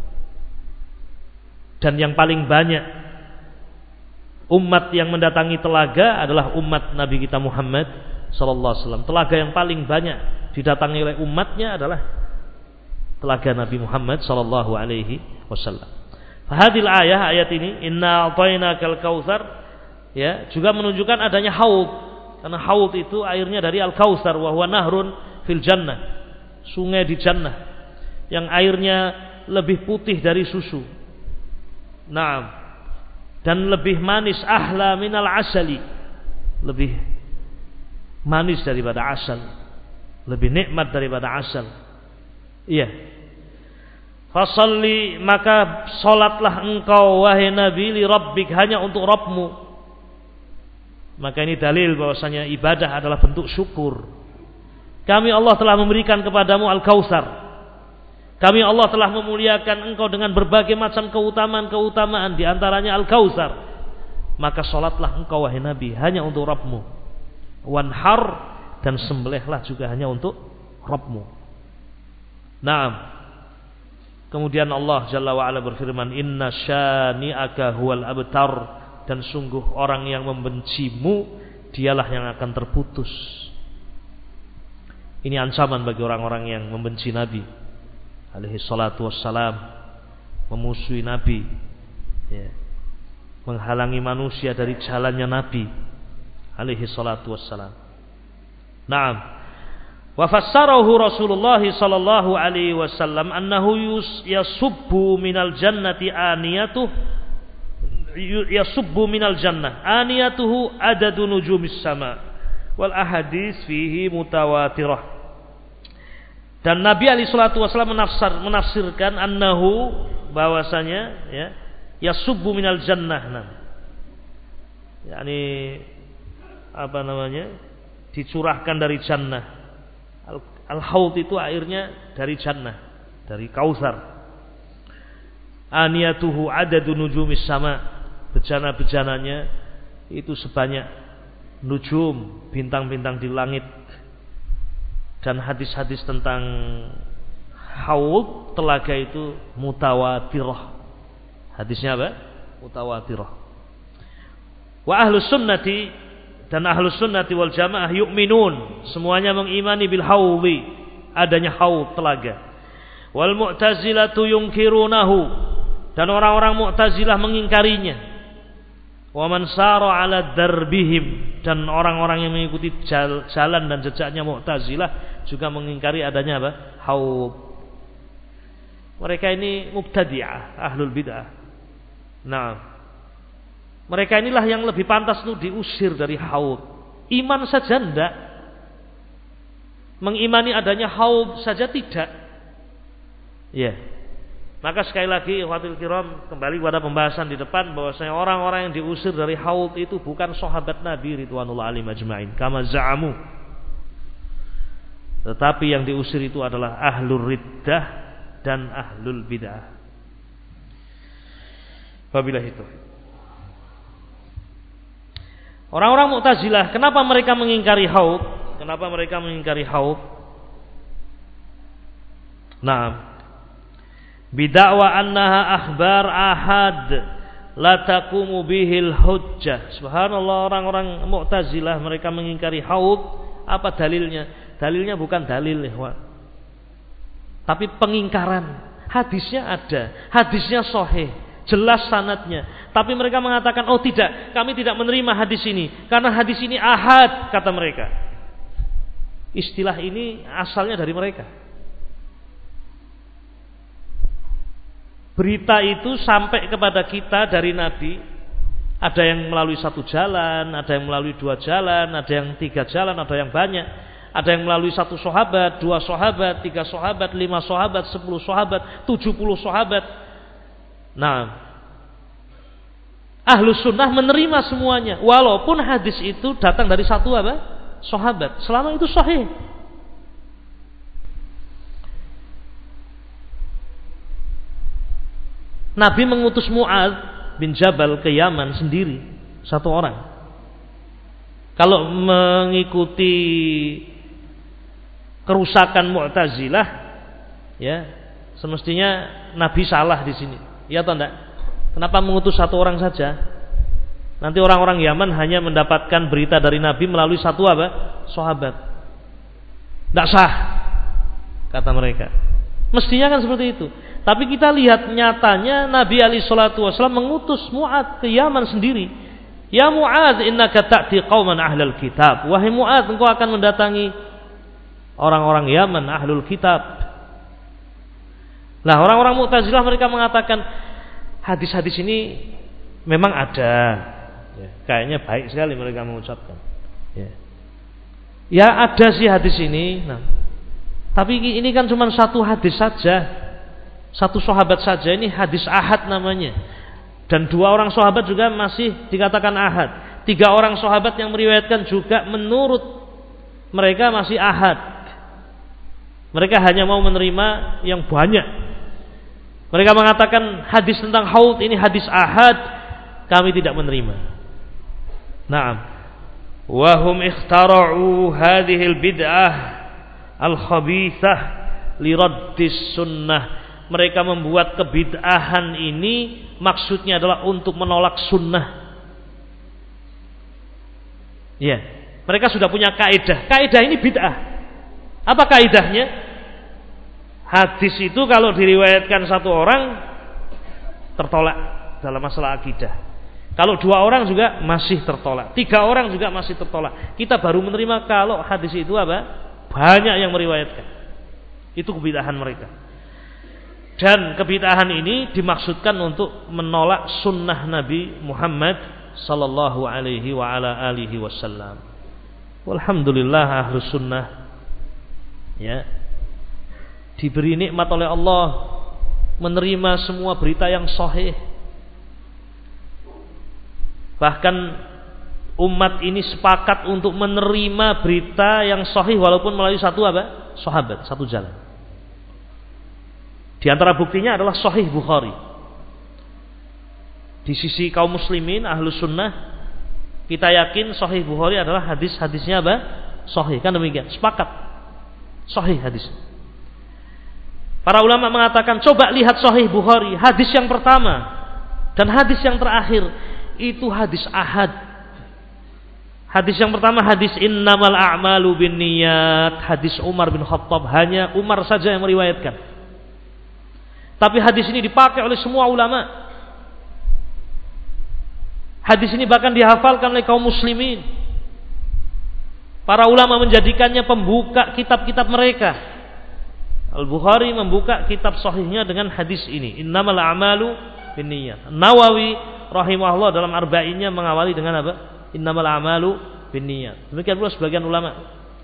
[SPEAKER 1] Dan yang paling banyak umat yang mendatangi telaga adalah umat Nabi kita Muhammad sallallahu alaihi wasallam. Telaga yang paling banyak didatangi oleh umatnya adalah telaga Nabi Muhammad sallallahu alaihi wasallam. Fahadil ayah, ayat ini, inna a'tainakal kautsar, ya, juga menunjukkan adanya haud, karena haud itu airnya dari al-kautsar, wa huwa nahrun fil jannah, sungai di jannah yang airnya lebih putih dari susu. Naam. Dan lebih manis, ahla minal asali, lebih manis daripada asal, lebih nikmat daripada asal. Iya. Fasalli, maka salatlah engkau wahai Nabi, li rabbik, hanya untuk Rabbmu. Maka ini dalil bahwasanya ibadah adalah bentuk syukur. Kami Allah telah memberikan kepadamu Al-Kautsar. Kami Allah telah memuliakan engkau dengan berbagai macam keutamaan-keutamaan, di antaranya Al-Kautsar. Maka salatlah engkau wahai Nabi hanya untuk Rabbmu. Wanhar, dan sembelihlah juga hanya untuk Rabbmu. Naam. Kemudian Allah Jalla wa Ala berfirman, inna syani'aka huwal abtar, dan sungguh orang yang membencimu dialah yang akan terputus. Ini ancaman bagi orang-orang yang membenci Nabi alaihi salatu wassalam, memusuhi Nabi, ya, menghalangi manusia dari jalannya Nabi alaihi salatu wassalam. Naam. Wa fassarahu Rasulullah sallallahu alaihi wasallam annahu yasubbu minal jannati aniyatuh, yasubbu minal jannah aniyatuhu adadu nujumis sama, wal ahadits fihi mutawatirah. Dan Nabi alaihi salatu wasallam menafsir, menafsirkan annahu, bahwasanya ya yasubbu minal jannah, nah, yakni apa namanya, dicurahkan dari jannah. Al-haud itu airnya dari jannah, dari Kautsar. Aniyatuhu adadu nujumis sama, bejana-bejananya itu sebanyak nujum, bintang-bintang di langit. Dan hadis-hadis tentang haud telaga itu mutawatirah. Hadisnya apa? Mutawatirah. Wa ahlus sunnati dan ahlus sunnati wal jamaah yu'minun, semuanya mengimani bil haudhi, adanya haud telaga. Wal mu'tazilatu yungkirunahu, dan orang-orang Mu'tazilah mengingkarinya. Wa man sara ala darbihim, dan orang-orang yang mengikuti jalan dan jejaknya Mu'tazilah juga mengingkari adanya apa? Haud. Mereka ini mubtadi'ah, ahlul bid'ah. Nah, mereka inilah yang lebih pantas itu diusir dari haud. Iman saja enggak, mengimani adanya haud saja tidak. Ya. Maka sekali lagi ikhwatul kiram, kembali pada pembahasan di depan bahwasanya orang-orang yang diusir dari haud itu bukan sahabat Nabi ridwanullah alaihim ajma'in kama za'amu. Tetapi yang diusir itu adalah ahlur riddah dan ahlul bid'ah. Wabillahi taufiq. Orang-orang Mu'tazilah, kenapa mereka mengingkari haud? Kenapa mereka mengingkari haud? Nah, bid'awa annaha akhbar ahad la taqumu bihil hujjah. Subhanallah, orang-orang Mu'tazilah mereka mengingkari haud. Apa dalilnya? Dalilnya bukan dalil, ikhwan, tapi pengingkaran. Hadisnya ada, hadisnya sahih, jelas sanadnya, tapi mereka mengatakan, oh tidak, kami tidak menerima hadis ini karena hadis ini ahad, kata mereka. Istilah ini asalnya dari mereka. Berita itu sampai kepada kita dari Nabi, ada yang melalui satu jalan, ada yang melalui dua jalan, ada yang tiga jalan, ada yang banyak. Ada yang melalui satu sahabat, dua sahabat, tiga sahabat, lima sahabat, sepuluh sahabat, tujuh puluh sahabat. Nah, Ahlus Sunnah menerima semuanya, walaupun hadis itu datang dari satu apa? Sahabat. Selama itu sahih. Nabi mengutus Mu'adz bin Jabal ke Yaman sendiri, satu orang. Kalau mengikuti kerusakan Mu'tazilah, ya, semestinya Nabi salah di sini. Ya atau enggak? Kenapa mengutus satu orang saja? Nanti orang-orang Yaman hanya mendapatkan berita dari Nabi melalui satu apa? Sahabat. Enggak sah, kata mereka. Mestinya kan seperti itu. Tapi kita lihat nyatanya Nabi alaihi salatu wasallam mengutus Mu'adz ke Yaman sendiri. Ya Mu'adz, innaka ta'ti qauman ahlal kitab. Wahai Mu'adz, engkau akan mendatangi orang-orang Yaman ahlul kitab. Nah, orang-orang Mu'tazilah mereka mengatakan hadis-hadis ini memang ada, ya, kayaknya baik sekali mereka mengucapkan, ya, ya ada sih hadis ini. Nah, tapi ini kan cuma satu hadis saja, satu sahabat saja, ini hadis ahad namanya. Dan dua orang sahabat juga masih dikatakan ahad. Tiga orang sahabat yang meriwayatkan juga menurut mereka masih ahad. Mereka hanya mau menerima yang banyak. Mereka mengatakan hadis tentang haud ini hadis ahad, kami tidak menerima. Naam. Wa hum ikhtara'u hadhihi al-bid'ah al-khabithah li raddis sunnah. Mereka membuat kebid'ahan ini maksudnya adalah untuk menolak sunnah. Ya, mereka sudah punya kaidah. Kaidah ini bid'ah. Apa kaidahnya? Hadis itu kalau diriwayatkan satu orang tertolak dalam masalah akidah. Kalau dua orang juga masih tertolak. Tiga orang juga masih tertolak. Kita baru menerima kalau hadis itu apa? Banyak yang meriwayatkan. Itu kebid'ahan mereka. Dan kebid'ahan ini dimaksudkan untuk menolak sunnah Nabi Muhammad sallallahu alaihi wa ala alihi wasallam. Walhamdulillah ahlus sunnah, ya, diberi nikmat oleh Allah menerima semua berita yang sahih. Bahkan umat ini sepakat untuk menerima berita yang sahih walaupun melalui satu apa? Sahabat, satu jalan. Di antara buktinya adalah Sahih Bukhari. Di sisi kaum muslimin ahlus sunnah, kita yakin Sahih Bukhari adalah hadis-hadisnya apa? Sahih, kan demikian, sepakat. Sahih hadis. Para ulama mengatakan, coba lihat Sahih Bukhari, hadis yang pertama dan hadis yang terakhir itu hadis ahad. Hadis yang pertama hadis innamal a'malu binniyat, hadis Umar bin Khattab, hanya Umar saja yang meriwayatkan. Tapi hadis ini dipakai oleh semua ulama. Hadis ini bahkan dihafalkan oleh kaum muslimin. Para ulama menjadikannya pembuka kitab-kitab mereka. Al-Bukhari membuka kitab sahihnya dengan hadis ini, innamal a'malu binniyat. Nawawi rahimahullah dalam arba'innya mengawali dengan apa? Innamal a'malu binniyat. Demikian pula sebagian ulama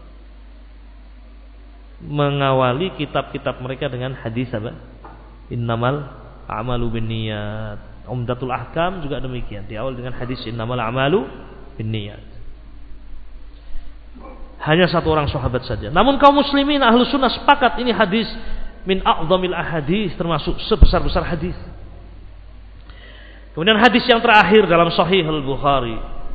[SPEAKER 1] mengawali kitab-kitab mereka dengan hadis apa? Innamal a'malu binniyat. Umdatul Ahkam juga demikian, diawali dengan hadis innamal a'malu binniyat. Hanya satu orang sahabat saja. Namun kaum muslimin ahlu sunnah sepakat ini hadis min a'zamil ahadis, termasuk sebesar-besar hadis. Kemudian hadis yang terakhir dalam Sahih Al-Bukhari,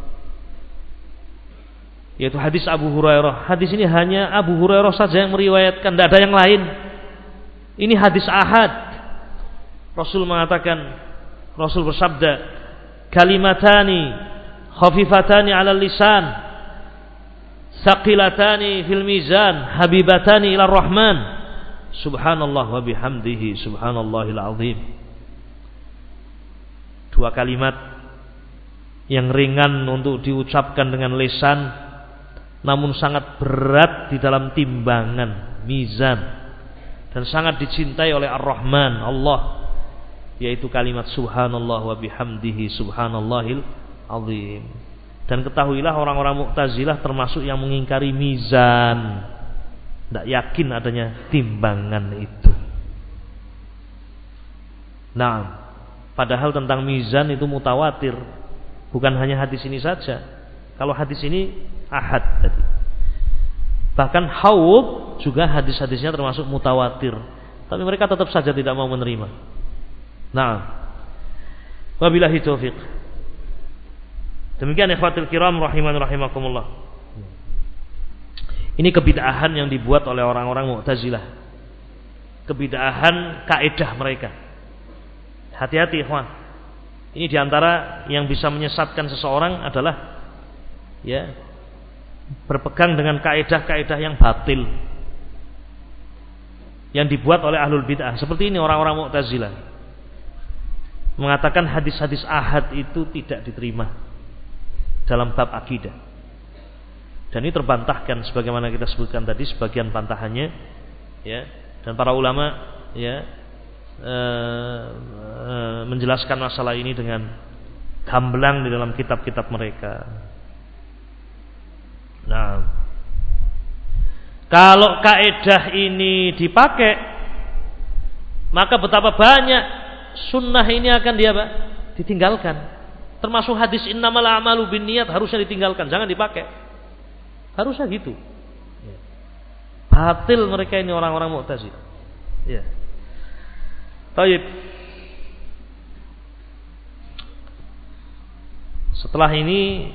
[SPEAKER 1] yaitu hadis Abu Hurairah. Hadis ini hanya Abu Hurairah saja yang meriwayatkan, tidak ada yang lain. Ini hadis ahad. Rasul mengatakan, Rasul bersabda, kalimatani khafifatani 'alal lisan, saqilatani fil mizan, habibatani ila rahman, subhanallah wa bihamdihi subhanallahil azim. Dua kalimat yang ringan untuk diucapkan dengan lisan, namun sangat berat di dalam timbangan mizan, dan sangat dicintai oleh Ar-Rahman Allah, yaitu kalimat subhanallah wa bihamdihi subhanallahil azim. Dan ketahuilah orang-orang Mu'tazilah termasuk yang mengingkari mizan, tidak yakin adanya timbangan itu. Nah, padahal tentang mizan itu mutawatir, bukan hanya hadis ini saja. Kalau hadis ini ahad tadi, bahkan haud juga hadis-hadisnya termasuk mutawatir, tapi mereka tetap saja tidak mau menerima. Nah, wabillahi taufiq. Demikian ikhwatul kiram rahiman rahimakumullah. Ini kebid'ahan yang dibuat oleh orang-orang Mu'tazilah. Kebid'ahan kaidah mereka. Hati-hati ikhwan. Ini diantara yang bisa menyesatkan seseorang adalah ya, berpegang dengan kaidah-kaidah yang batil yang dibuat oleh ahlul bid'ah. Seperti ini orang-orang Mu'tazilah mengatakan hadis-hadis ahad itu tidak diterima dalam bab akidah. Dan ini terbantahkan sebagaimana kita sebutkan tadi sebagian bantahannya, ya. Dan para ulama ya e, e, menjelaskan masalah ini dengan gamblang di dalam kitab-kitab mereka. Nah, kalau kaidah ini dipakai, maka betapa banyak sunnah ini akan dia apa? Ditinggalkan. Termasuk hadis innamal a'malu binniyat harusnya ditinggalkan, jangan dipakai. Harusnya gitu. Batil mereka ini orang-orang Mu'tazilah. Ya. Baik. Setelah ini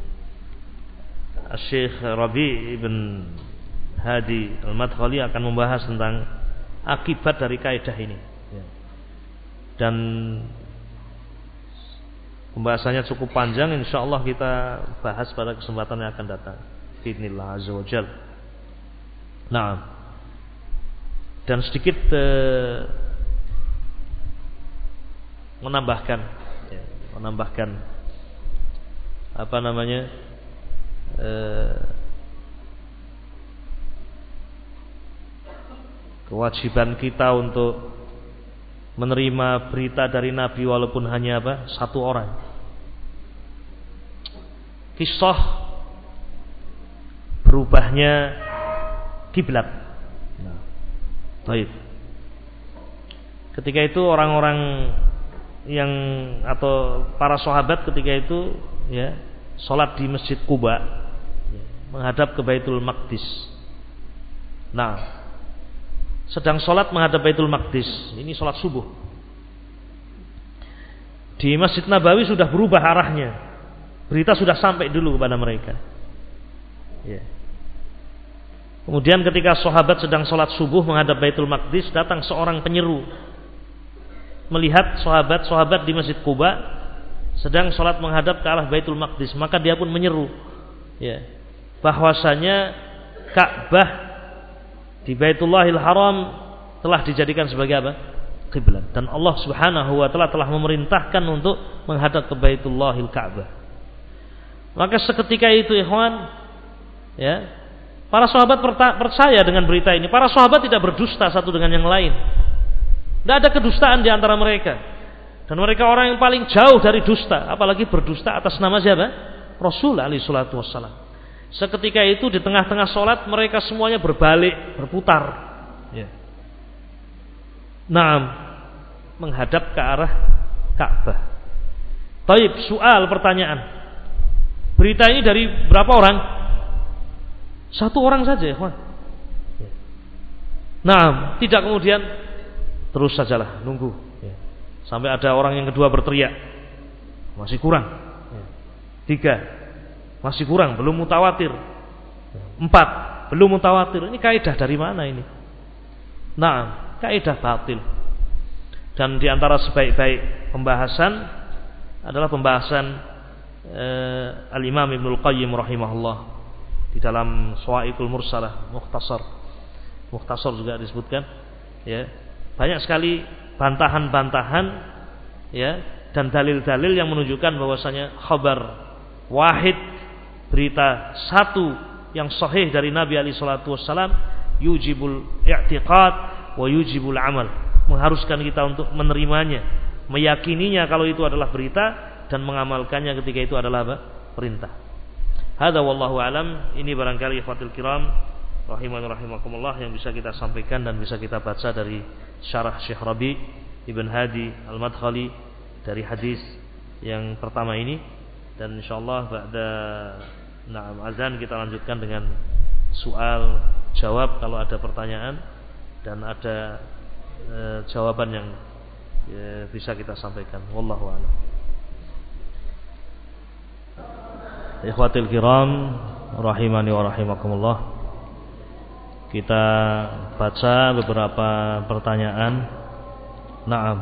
[SPEAKER 1] Syekh Rabi' ibn Hadi Al-Madkhali akan membahas tentang akibat dari kaidah ini. Dan pembahasannya cukup panjang, insyaallah kita bahas pada kesempatan yang akan datang. Bismillah azza wa jalla. Nah, dan sedikit eh, menambahkan, ya, menambahkan apa namanya eh, kewajiban kita untuk menerima berita dari Nabi walaupun hanya apa? Satu orang. Kisah berubahnya kiblat. Nah, baik. Ketika itu orang-orang yang atau para sahabat ketika itu ya salat di Masjid Quba ya, menghadap ke Baitul Maqdis. Nah, sedang sholat menghadap Baitul Maqdis. Ini sholat subuh. Di Masjid Nabawi sudah berubah arahnya. Berita sudah sampai dulu kepada mereka. Ya. Kemudian ketika sahabat sedang sholat subuh menghadap Baitul Maqdis, datang seorang penyeru melihat sahabat-sahabat di Masjid Quba sedang sholat menghadap ke arah Baitul Maqdis, maka dia pun menyeru, ya, bahwasanya Ka'bah di Baitullahil Haram telah dijadikan sebagai apa? Qiblat. Dan Allah Subhanahu wa taala telah memerintahkan untuk menghadap ke Baitullahil Ka'bah. Maka seketika itu, ikhwan, ya, para sahabat percaya dengan berita ini. Para sahabat tidak berdusta satu dengan yang lain. Tidak ada kedustaan di antara mereka. Dan mereka orang yang paling jauh dari dusta, apalagi berdusta atas nama siapa? Rasul alaihi salatu wassalam. Seketika itu di tengah-tengah sholat mereka semuanya berbalik, berputar, ya. Naam, menghadap ke arah Ka'bah. Taib, soal, pertanyaan. Berita ini dari berapa orang? Satu orang saja, ikhwan. Naam, tidak kemudian terus sajalah nunggu, ya, sampai ada orang yang kedua berteriak, masih kurang, ya. Tiga, masih kurang, belum mutawatir. Empat, belum mutawatir. Ini kaidah dari mana ini? Nah, kaidah batil. Dan diantara sebaik-baik pembahasan adalah pembahasan eh, Al-Imam Ibnul Qayyim rahimahullah di dalam Shawa'iqul Mursalah, Mukhtasar. Mukhtasar juga disebutkan, ya. Banyak sekali bantahan-bantahan, ya, dan dalil-dalil yang menunjukkan bahwasanya khabar wahid, berita satu yang sahih dari Nabi alaihi salatu wassalam, yujibul i'tiqad wa yujibul amal, mengharuskan kita untuk menerimanya, meyakininya kalau itu adalah berita, dan mengamalkannya ketika itu adalah apa? Perintah. Hadza wallahu alam. Ini barangkali ikhwatul kiram rahimani rahimakumullah yang bisa kita sampaikan dan bisa kita baca dari syarah Syekh Rabi Ibn Hadi Al-Madkhali dari hadis yang pertama ini. Dan insyaallah ba'da na'am azan kita lanjutkan dengan soal jawab kalau ada pertanyaan dan ada e, jawaban yang e, bisa kita sampaikan. Wallahu a'lam. Ikhwatul kiram rahimani wa rahimakumullah. Kita baca beberapa pertanyaan. Naam.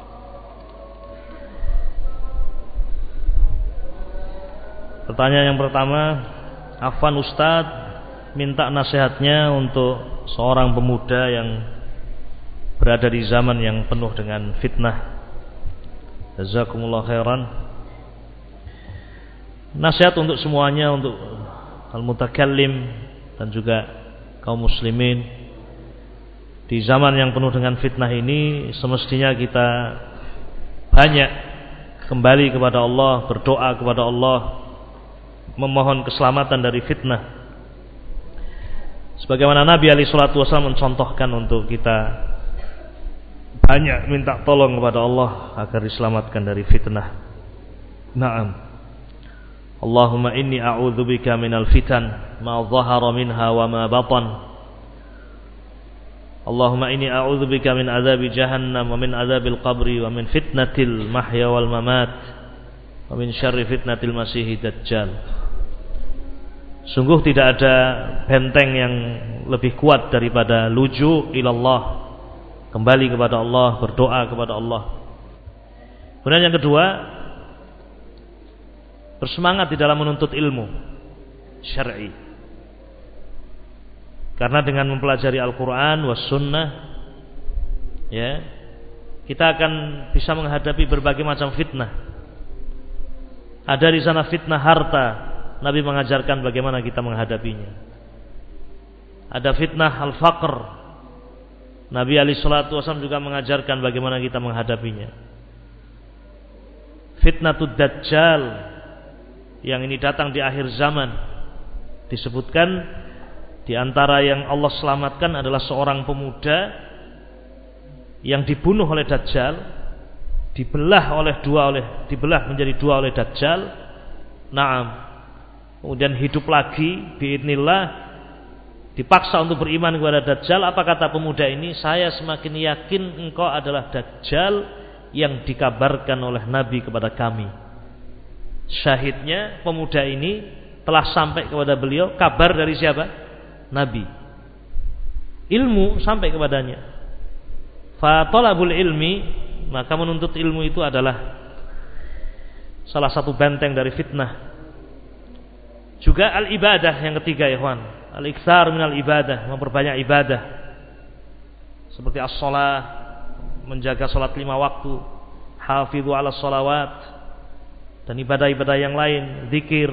[SPEAKER 1] Pertanyaan yang pertama, afwan Ustadz, minta nasihatnya untuk seorang pemuda yang berada di zaman yang penuh dengan fitnah. Jazakumullah khairan. Nasihat untuk semuanya, untuk al-mutakallim dan juga kaum muslimin di zaman yang penuh dengan fitnah ini, semestinya kita banyak kembali kepada Allah, berdoa kepada Allah, memohon keselamatan dari fitnah. Sebagaimana Nabi alaihi salatu wasallam mencontohkan untuk kita banyak minta tolong kepada Allah agar diselamatkan dari fitnah. Naam. Allahumma inni a'udzubika minal fitan ma dhahara minha wa ma batan. Allahumma inni a'udzubika min azabi jahannam wa min azabil qabri wa min fitnatil mahya wal mamat wa min syarri fitnatil masihid dajjal. Sungguh tidak ada benteng yang lebih kuat daripada luju ilallah, kembali kepada Allah, berdoa kepada Allah. Kemudian yang kedua, bersemangat di dalam menuntut ilmu syar'i. Karena dengan mempelajari Al-Quran was sunnah, ya, kita akan bisa menghadapi berbagai macam fitnah. Ada di sana fitnah harta, Nabi mengajarkan bagaimana kita menghadapinya. Ada fitnah al-faqr, Nabi alaihi salatu wasallam juga mengajarkan bagaimana kita menghadapinya. Fitnatud dajjal yang ini datang di akhir zaman, disebutkan di antara yang Allah selamatkan adalah seorang pemuda yang dibunuh oleh Dajjal, dibelah oleh dua oleh dibelah menjadi dua oleh Dajjal. Naam. Kemudian hidup lagi biidznillah, dipaksa untuk beriman kepada Dajjal. Apa kata pemuda ini? Saya semakin yakin engkau adalah Dajjal yang dikabarkan oleh Nabi kepada kami. Syahidnya pemuda ini telah sampai kepada beliau kabar dari siapa? Nabi. ilmu sampai kepadanya. Fa talabul ilmi, maka menuntut ilmu itu adalah salah satu benteng dari fitnah. Juga al-ibadah yang ketiga, ya ikhwan, al-iktsar minal ibadah, memperbanyak ibadah. Seperti as-shalah, menjaga salat lima waktu, hafidhu 'alas shalawat, dan ibadah-ibadah yang lain, zikir.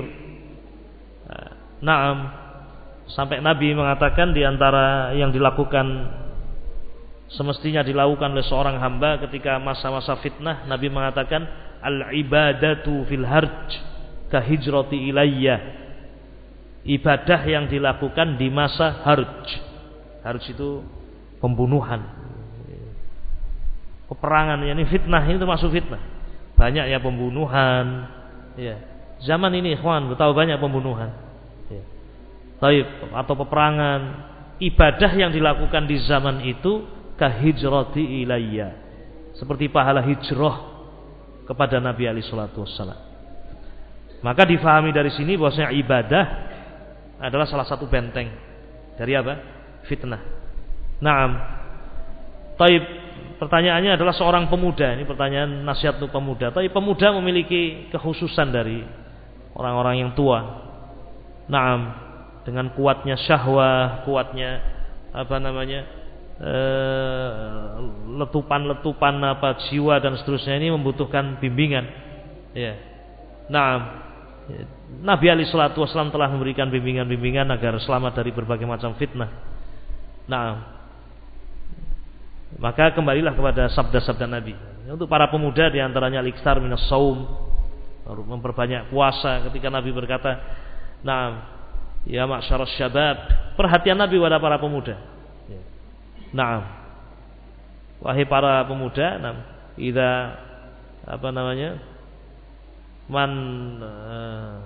[SPEAKER 1] Naam, sampai Nabi mengatakan di antara yang dilakukan semestinya dilakukan oleh seorang hamba ketika masa-masa fitnah, Nabi mengatakan al-ibadatu fil harj ka hijrati ilayya. Ibadah yang dilakukan di masa harj. Harj itu pembunuhan, peperangan, yakni fitnah, ini termasuk fitnah. Banyak ya pembunuhan, ya. Zaman ini ikhwan betapa banyak pembunuhan, ya. Taib, atau peperangan. Ibadah yang dilakukan di zaman itu kahijrati ilayya, seperti pahala hijrah kepada Nabi alaihi salatu wassalam. Maka difahami dari sini bahwasanya ibadah adalah salah satu benteng dari apa? Fitnah. Naam. Taib, pertanyaannya adalah seorang pemuda, ini pertanyaan nasihat untuk pemuda. Tapi pemuda memiliki kekhususan dari orang-orang yang tua. Naam, dengan kuatnya syahwah, kuatnya apa namanya? Uh, letupan-letupan apa jiwa dan seterusnya, ini membutuhkan bimbingan. Ya. Naam. Nabi alaihi salatu wasallam telah memberikan bimbingan-bimbingan agar selamat dari berbagai macam fitnah. Naam. Maka kembalilah kepada sabda-sabda Nabi. Untuk para pemuda diantaranya al-iktsar minas shaum, memperbanyak puasa. Ketika Nabi berkata, "Naam, ya ma'syaras syabab," perhatian Nabi kepada para pemuda. Naam, wahai para pemuda, naam, idza apa namanya, man uh,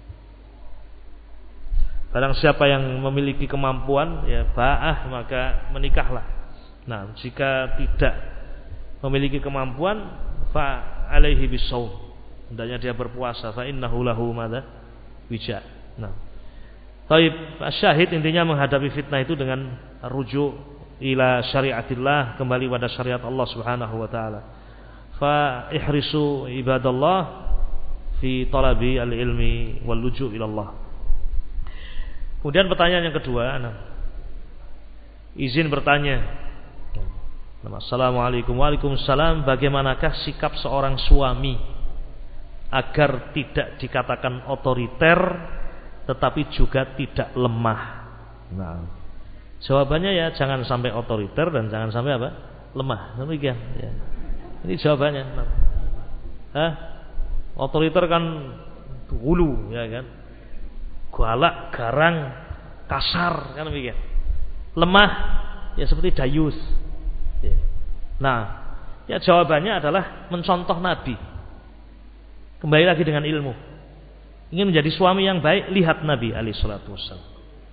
[SPEAKER 1] barang siapa yang memiliki kemampuan, ya ba'ah, maka menikahlah. Nah, jika tidak memiliki kemampuan, fa alaihi bisawm, hendaknya dia berpuasa, fa innahu lahu madza wija. Nah, taib, syahid intinya menghadapi fitnah itu dengan rujuk ila syariatillah, kembali pada syariat Allah Subhanahu wa taala. Fa ihrisu ibadallah fi talabi al-ilmi wal luju' ila Allah. Kemudian pertanyaan yang kedua, nah, izin bertanya. Assalamualaikum. Waalaikumsalam. Bagaimanakah sikap seorang suami agar tidak dikatakan otoriter tetapi juga tidak lemah? Nah, jawabannya ya jangan sampai otoriter dan jangan sampai apa? Lemah. Demikian ya. Ini jawabannya. Hah? Otoriter kan hulu, ya kan? Galak, garang, kasar, kan demikian. Lemah ya seperti dayus. Ya. Nah, ya jawabannya adalah mencontoh Nabi. Kembali lagi dengan ilmu. Ingin menjadi suami yang baik, lihat Nabi alaihi salatu wassalam.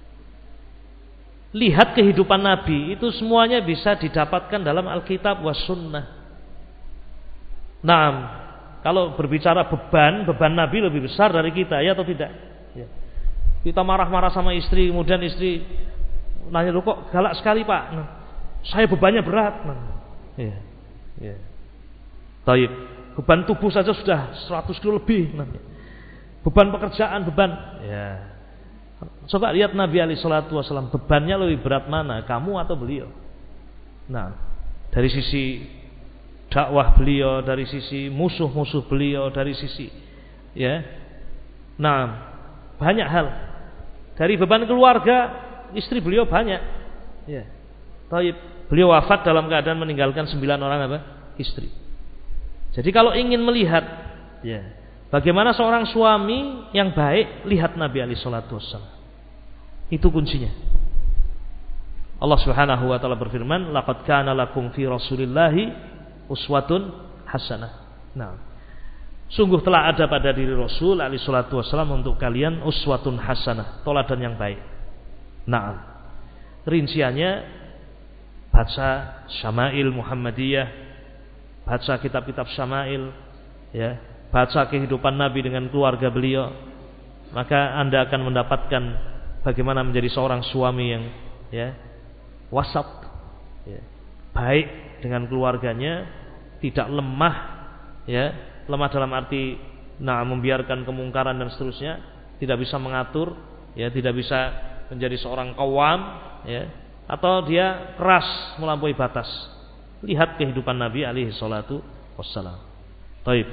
[SPEAKER 1] Lihat kehidupan Nabi, itu semuanya bisa didapatkan dalam Alkitab was sunnah. Nah, kalau berbicara beban, beban Nabi lebih besar dari kita, ya atau tidak? Ya. Kita marah-marah sama istri, kemudian istri nanya, "Loh kok galak sekali Pak?" Nah, saya bebannya berat. Nah, ya, ya. Taib, beban tubuh saja sudah seratus kilo lebih. Nah, beban pekerjaan, beban. Ya. Coba lihat Nabi alaihi salatu wasallam, bebannya lebih berat mana, kamu atau beliau? Nah, dari sisi dakwah beliau, dari sisi musuh-musuh beliau, dari sisi ya. Nah, banyak hal. Dari beban keluarga, istri beliau banyak. Ya. Taib, beliau wafat dalam keadaan meninggalkan sembilan orang apa? Istri. Jadi kalau ingin melihat ya, bagaimana seorang suami yang baik, lihat Nabi alaihi salatu wassalam. Itu kuncinya. Allah Subhanahu wa taala berfirman, "Laqad kana lakum fi Rasulillahi uswatun hasanah." Nah, sungguh telah ada pada diri Rasul alaihi salatu wassalam untuk kalian uswatun hasanah, teladan yang baik. Nah, rinciannya baca Syama'il Muhammadiyah, baca kitab-kitab Syama'il, ya, baca kehidupan Nabi dengan keluarga beliau, maka Anda akan mendapatkan bagaimana menjadi seorang suami yang ya wasat, ya. Baik dengan keluarganya, tidak lemah, ya, lemah dalam arti nah membiarkan kemungkaran dan seterusnya, tidak bisa mengatur, ya, tidak bisa menjadi seorang qawwam, ya, atau dia keras melampaui batas. Lihat kehidupan Nabi alaihi salatu wassalam. Baik.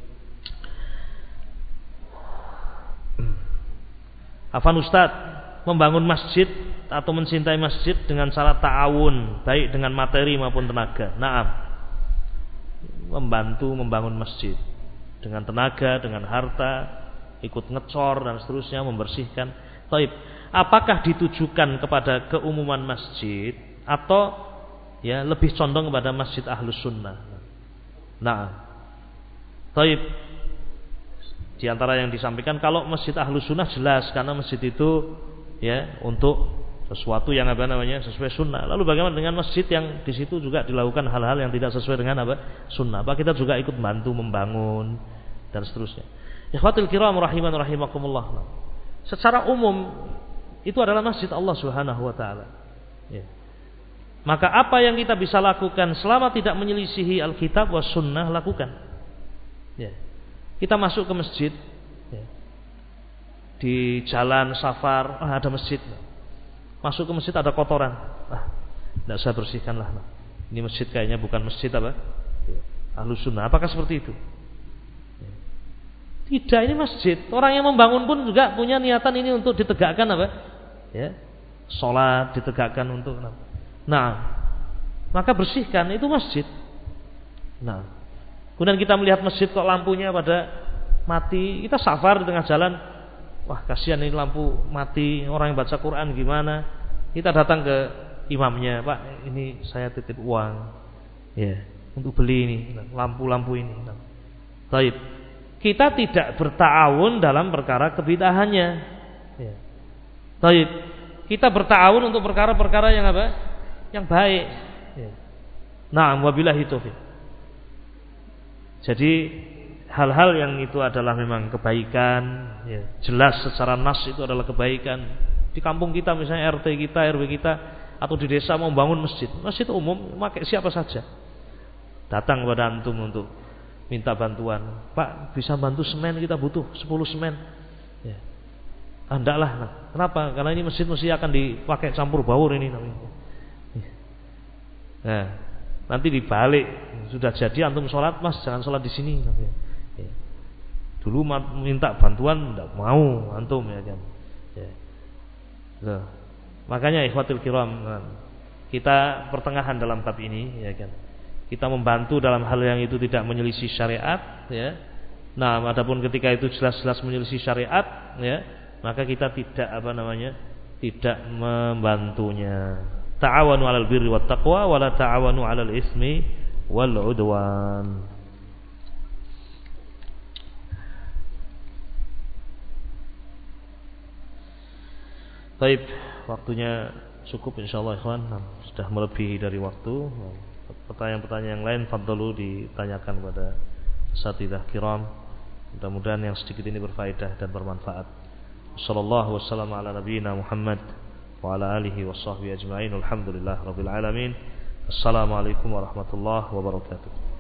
[SPEAKER 1] Afan Ustaz, membangun masjid atau mencintai masjid dengan cara ta'awun, baik dengan materi maupun tenaga. Naam. Membantu membangun masjid dengan tenaga, dengan harta, ikut ngecor dan seterusnya, membersihkan. Baik. Apakah ditujukan kepada keumuman masjid atau ya lebih condong kepada masjid Ahlus Sunnah? Naam. Baik. Di antara yang disampaikan, kalau masjid Ahlus Sunnah jelas, karena masjid itu ya untuk sesuatu yang apa namanya sesuai sunnah. Lalu bagaimana dengan masjid yang di situ juga dilakukan hal-hal yang tidak sesuai dengan apa sunnah? Apa kita juga ikut bantu membangun dan seterusnya? Ikhwatul kiram rahiman rahimakumullah. Secara umum itu adalah masjid Allah Subhanahu wa taala. Ya. Maka apa yang kita bisa lakukan selama tidak menyelisihi Alkitab was sunnah, lakukan. Ya. Kita masuk ke masjid, ya. Di jalan safar, ah, ada masjid. Masuk ke masjid ada kotoran, ah, tidak saya bersihkanlah. Ini masjid kayaknya bukan masjid apa? Ahlus Sunnah. Apakah seperti itu? Tidak, ini masjid. Orang yang membangun pun juga punya niatan ini untuk ditegakkan apa? Ya, sholat ditegakkan untuk. Nah, maka bersihkan, itu masjid. Nah. Kemudian kita melihat masjid kok lampunya pada mati, kita safar di tengah jalan, wah kasihan ini lampu mati, orang yang baca Quran gimana? Kita datang ke imamnya, Pak, ini saya titip uang, ya, untuk beli ini lampu-lampu ini. Baik, kita tidak berta'awun dalam perkara kebidahannya. Ya. Baik, kita berta'awun untuk perkara-perkara yang apa? Yang baik. Ya. Nah, wabillahi taufiq. Jadi hal-hal yang itu adalah memang kebaikan, ya, jelas secara nas itu adalah kebaikan. Di kampung kita misalnya R T kita, R W kita, atau di desa mau bangun masjid, masjid umum, pakai siapa saja. Datang kepada antum untuk minta bantuan, Pak bisa bantu semen, kita butuh sepuluh semen. Ya. Ah, enggak lah. Nah, kenapa? Karena ini masjid mesti akan dipakai campur baur ini namanya. Nah, nanti dibalik, sudah jadi antum sholat, Mas jangan sholat di sini. Ya. Dulu minta bantuan tidak mau antum, ya kan. Ya. Loh. Makanya ikhwatul kiram, kita pertengahan dalam bab ini, ya kan. Kita membantu dalam hal yang itu tidak menyelisih syariat, ya. Nah, adapun ketika itu jelas-jelas menyelisih syariat, ya, maka kita tidak apa namanya, tidak membantunya. Ta'awanu 'alal birri wat taqwa wa la ta'awanu 'alal itsmi wal 'udwan. Baik, waktunya cukup insyaallah ikhwan. Sudah melebihi dari waktu. Pertanyaan-pertanyaan yang lain fadhalu ditanyakan kepada asatidzah kiram. Mudah-mudahan yang sedikit ini berfaedah dan bermanfaat. Sallallahu wasallam ala nabiyyina Muhammad wa ala alihi wa sahbihi ajma'in. Alhamdulillah rabbil alamin. Assalamualaikum warahmatullahi wabarakatuh.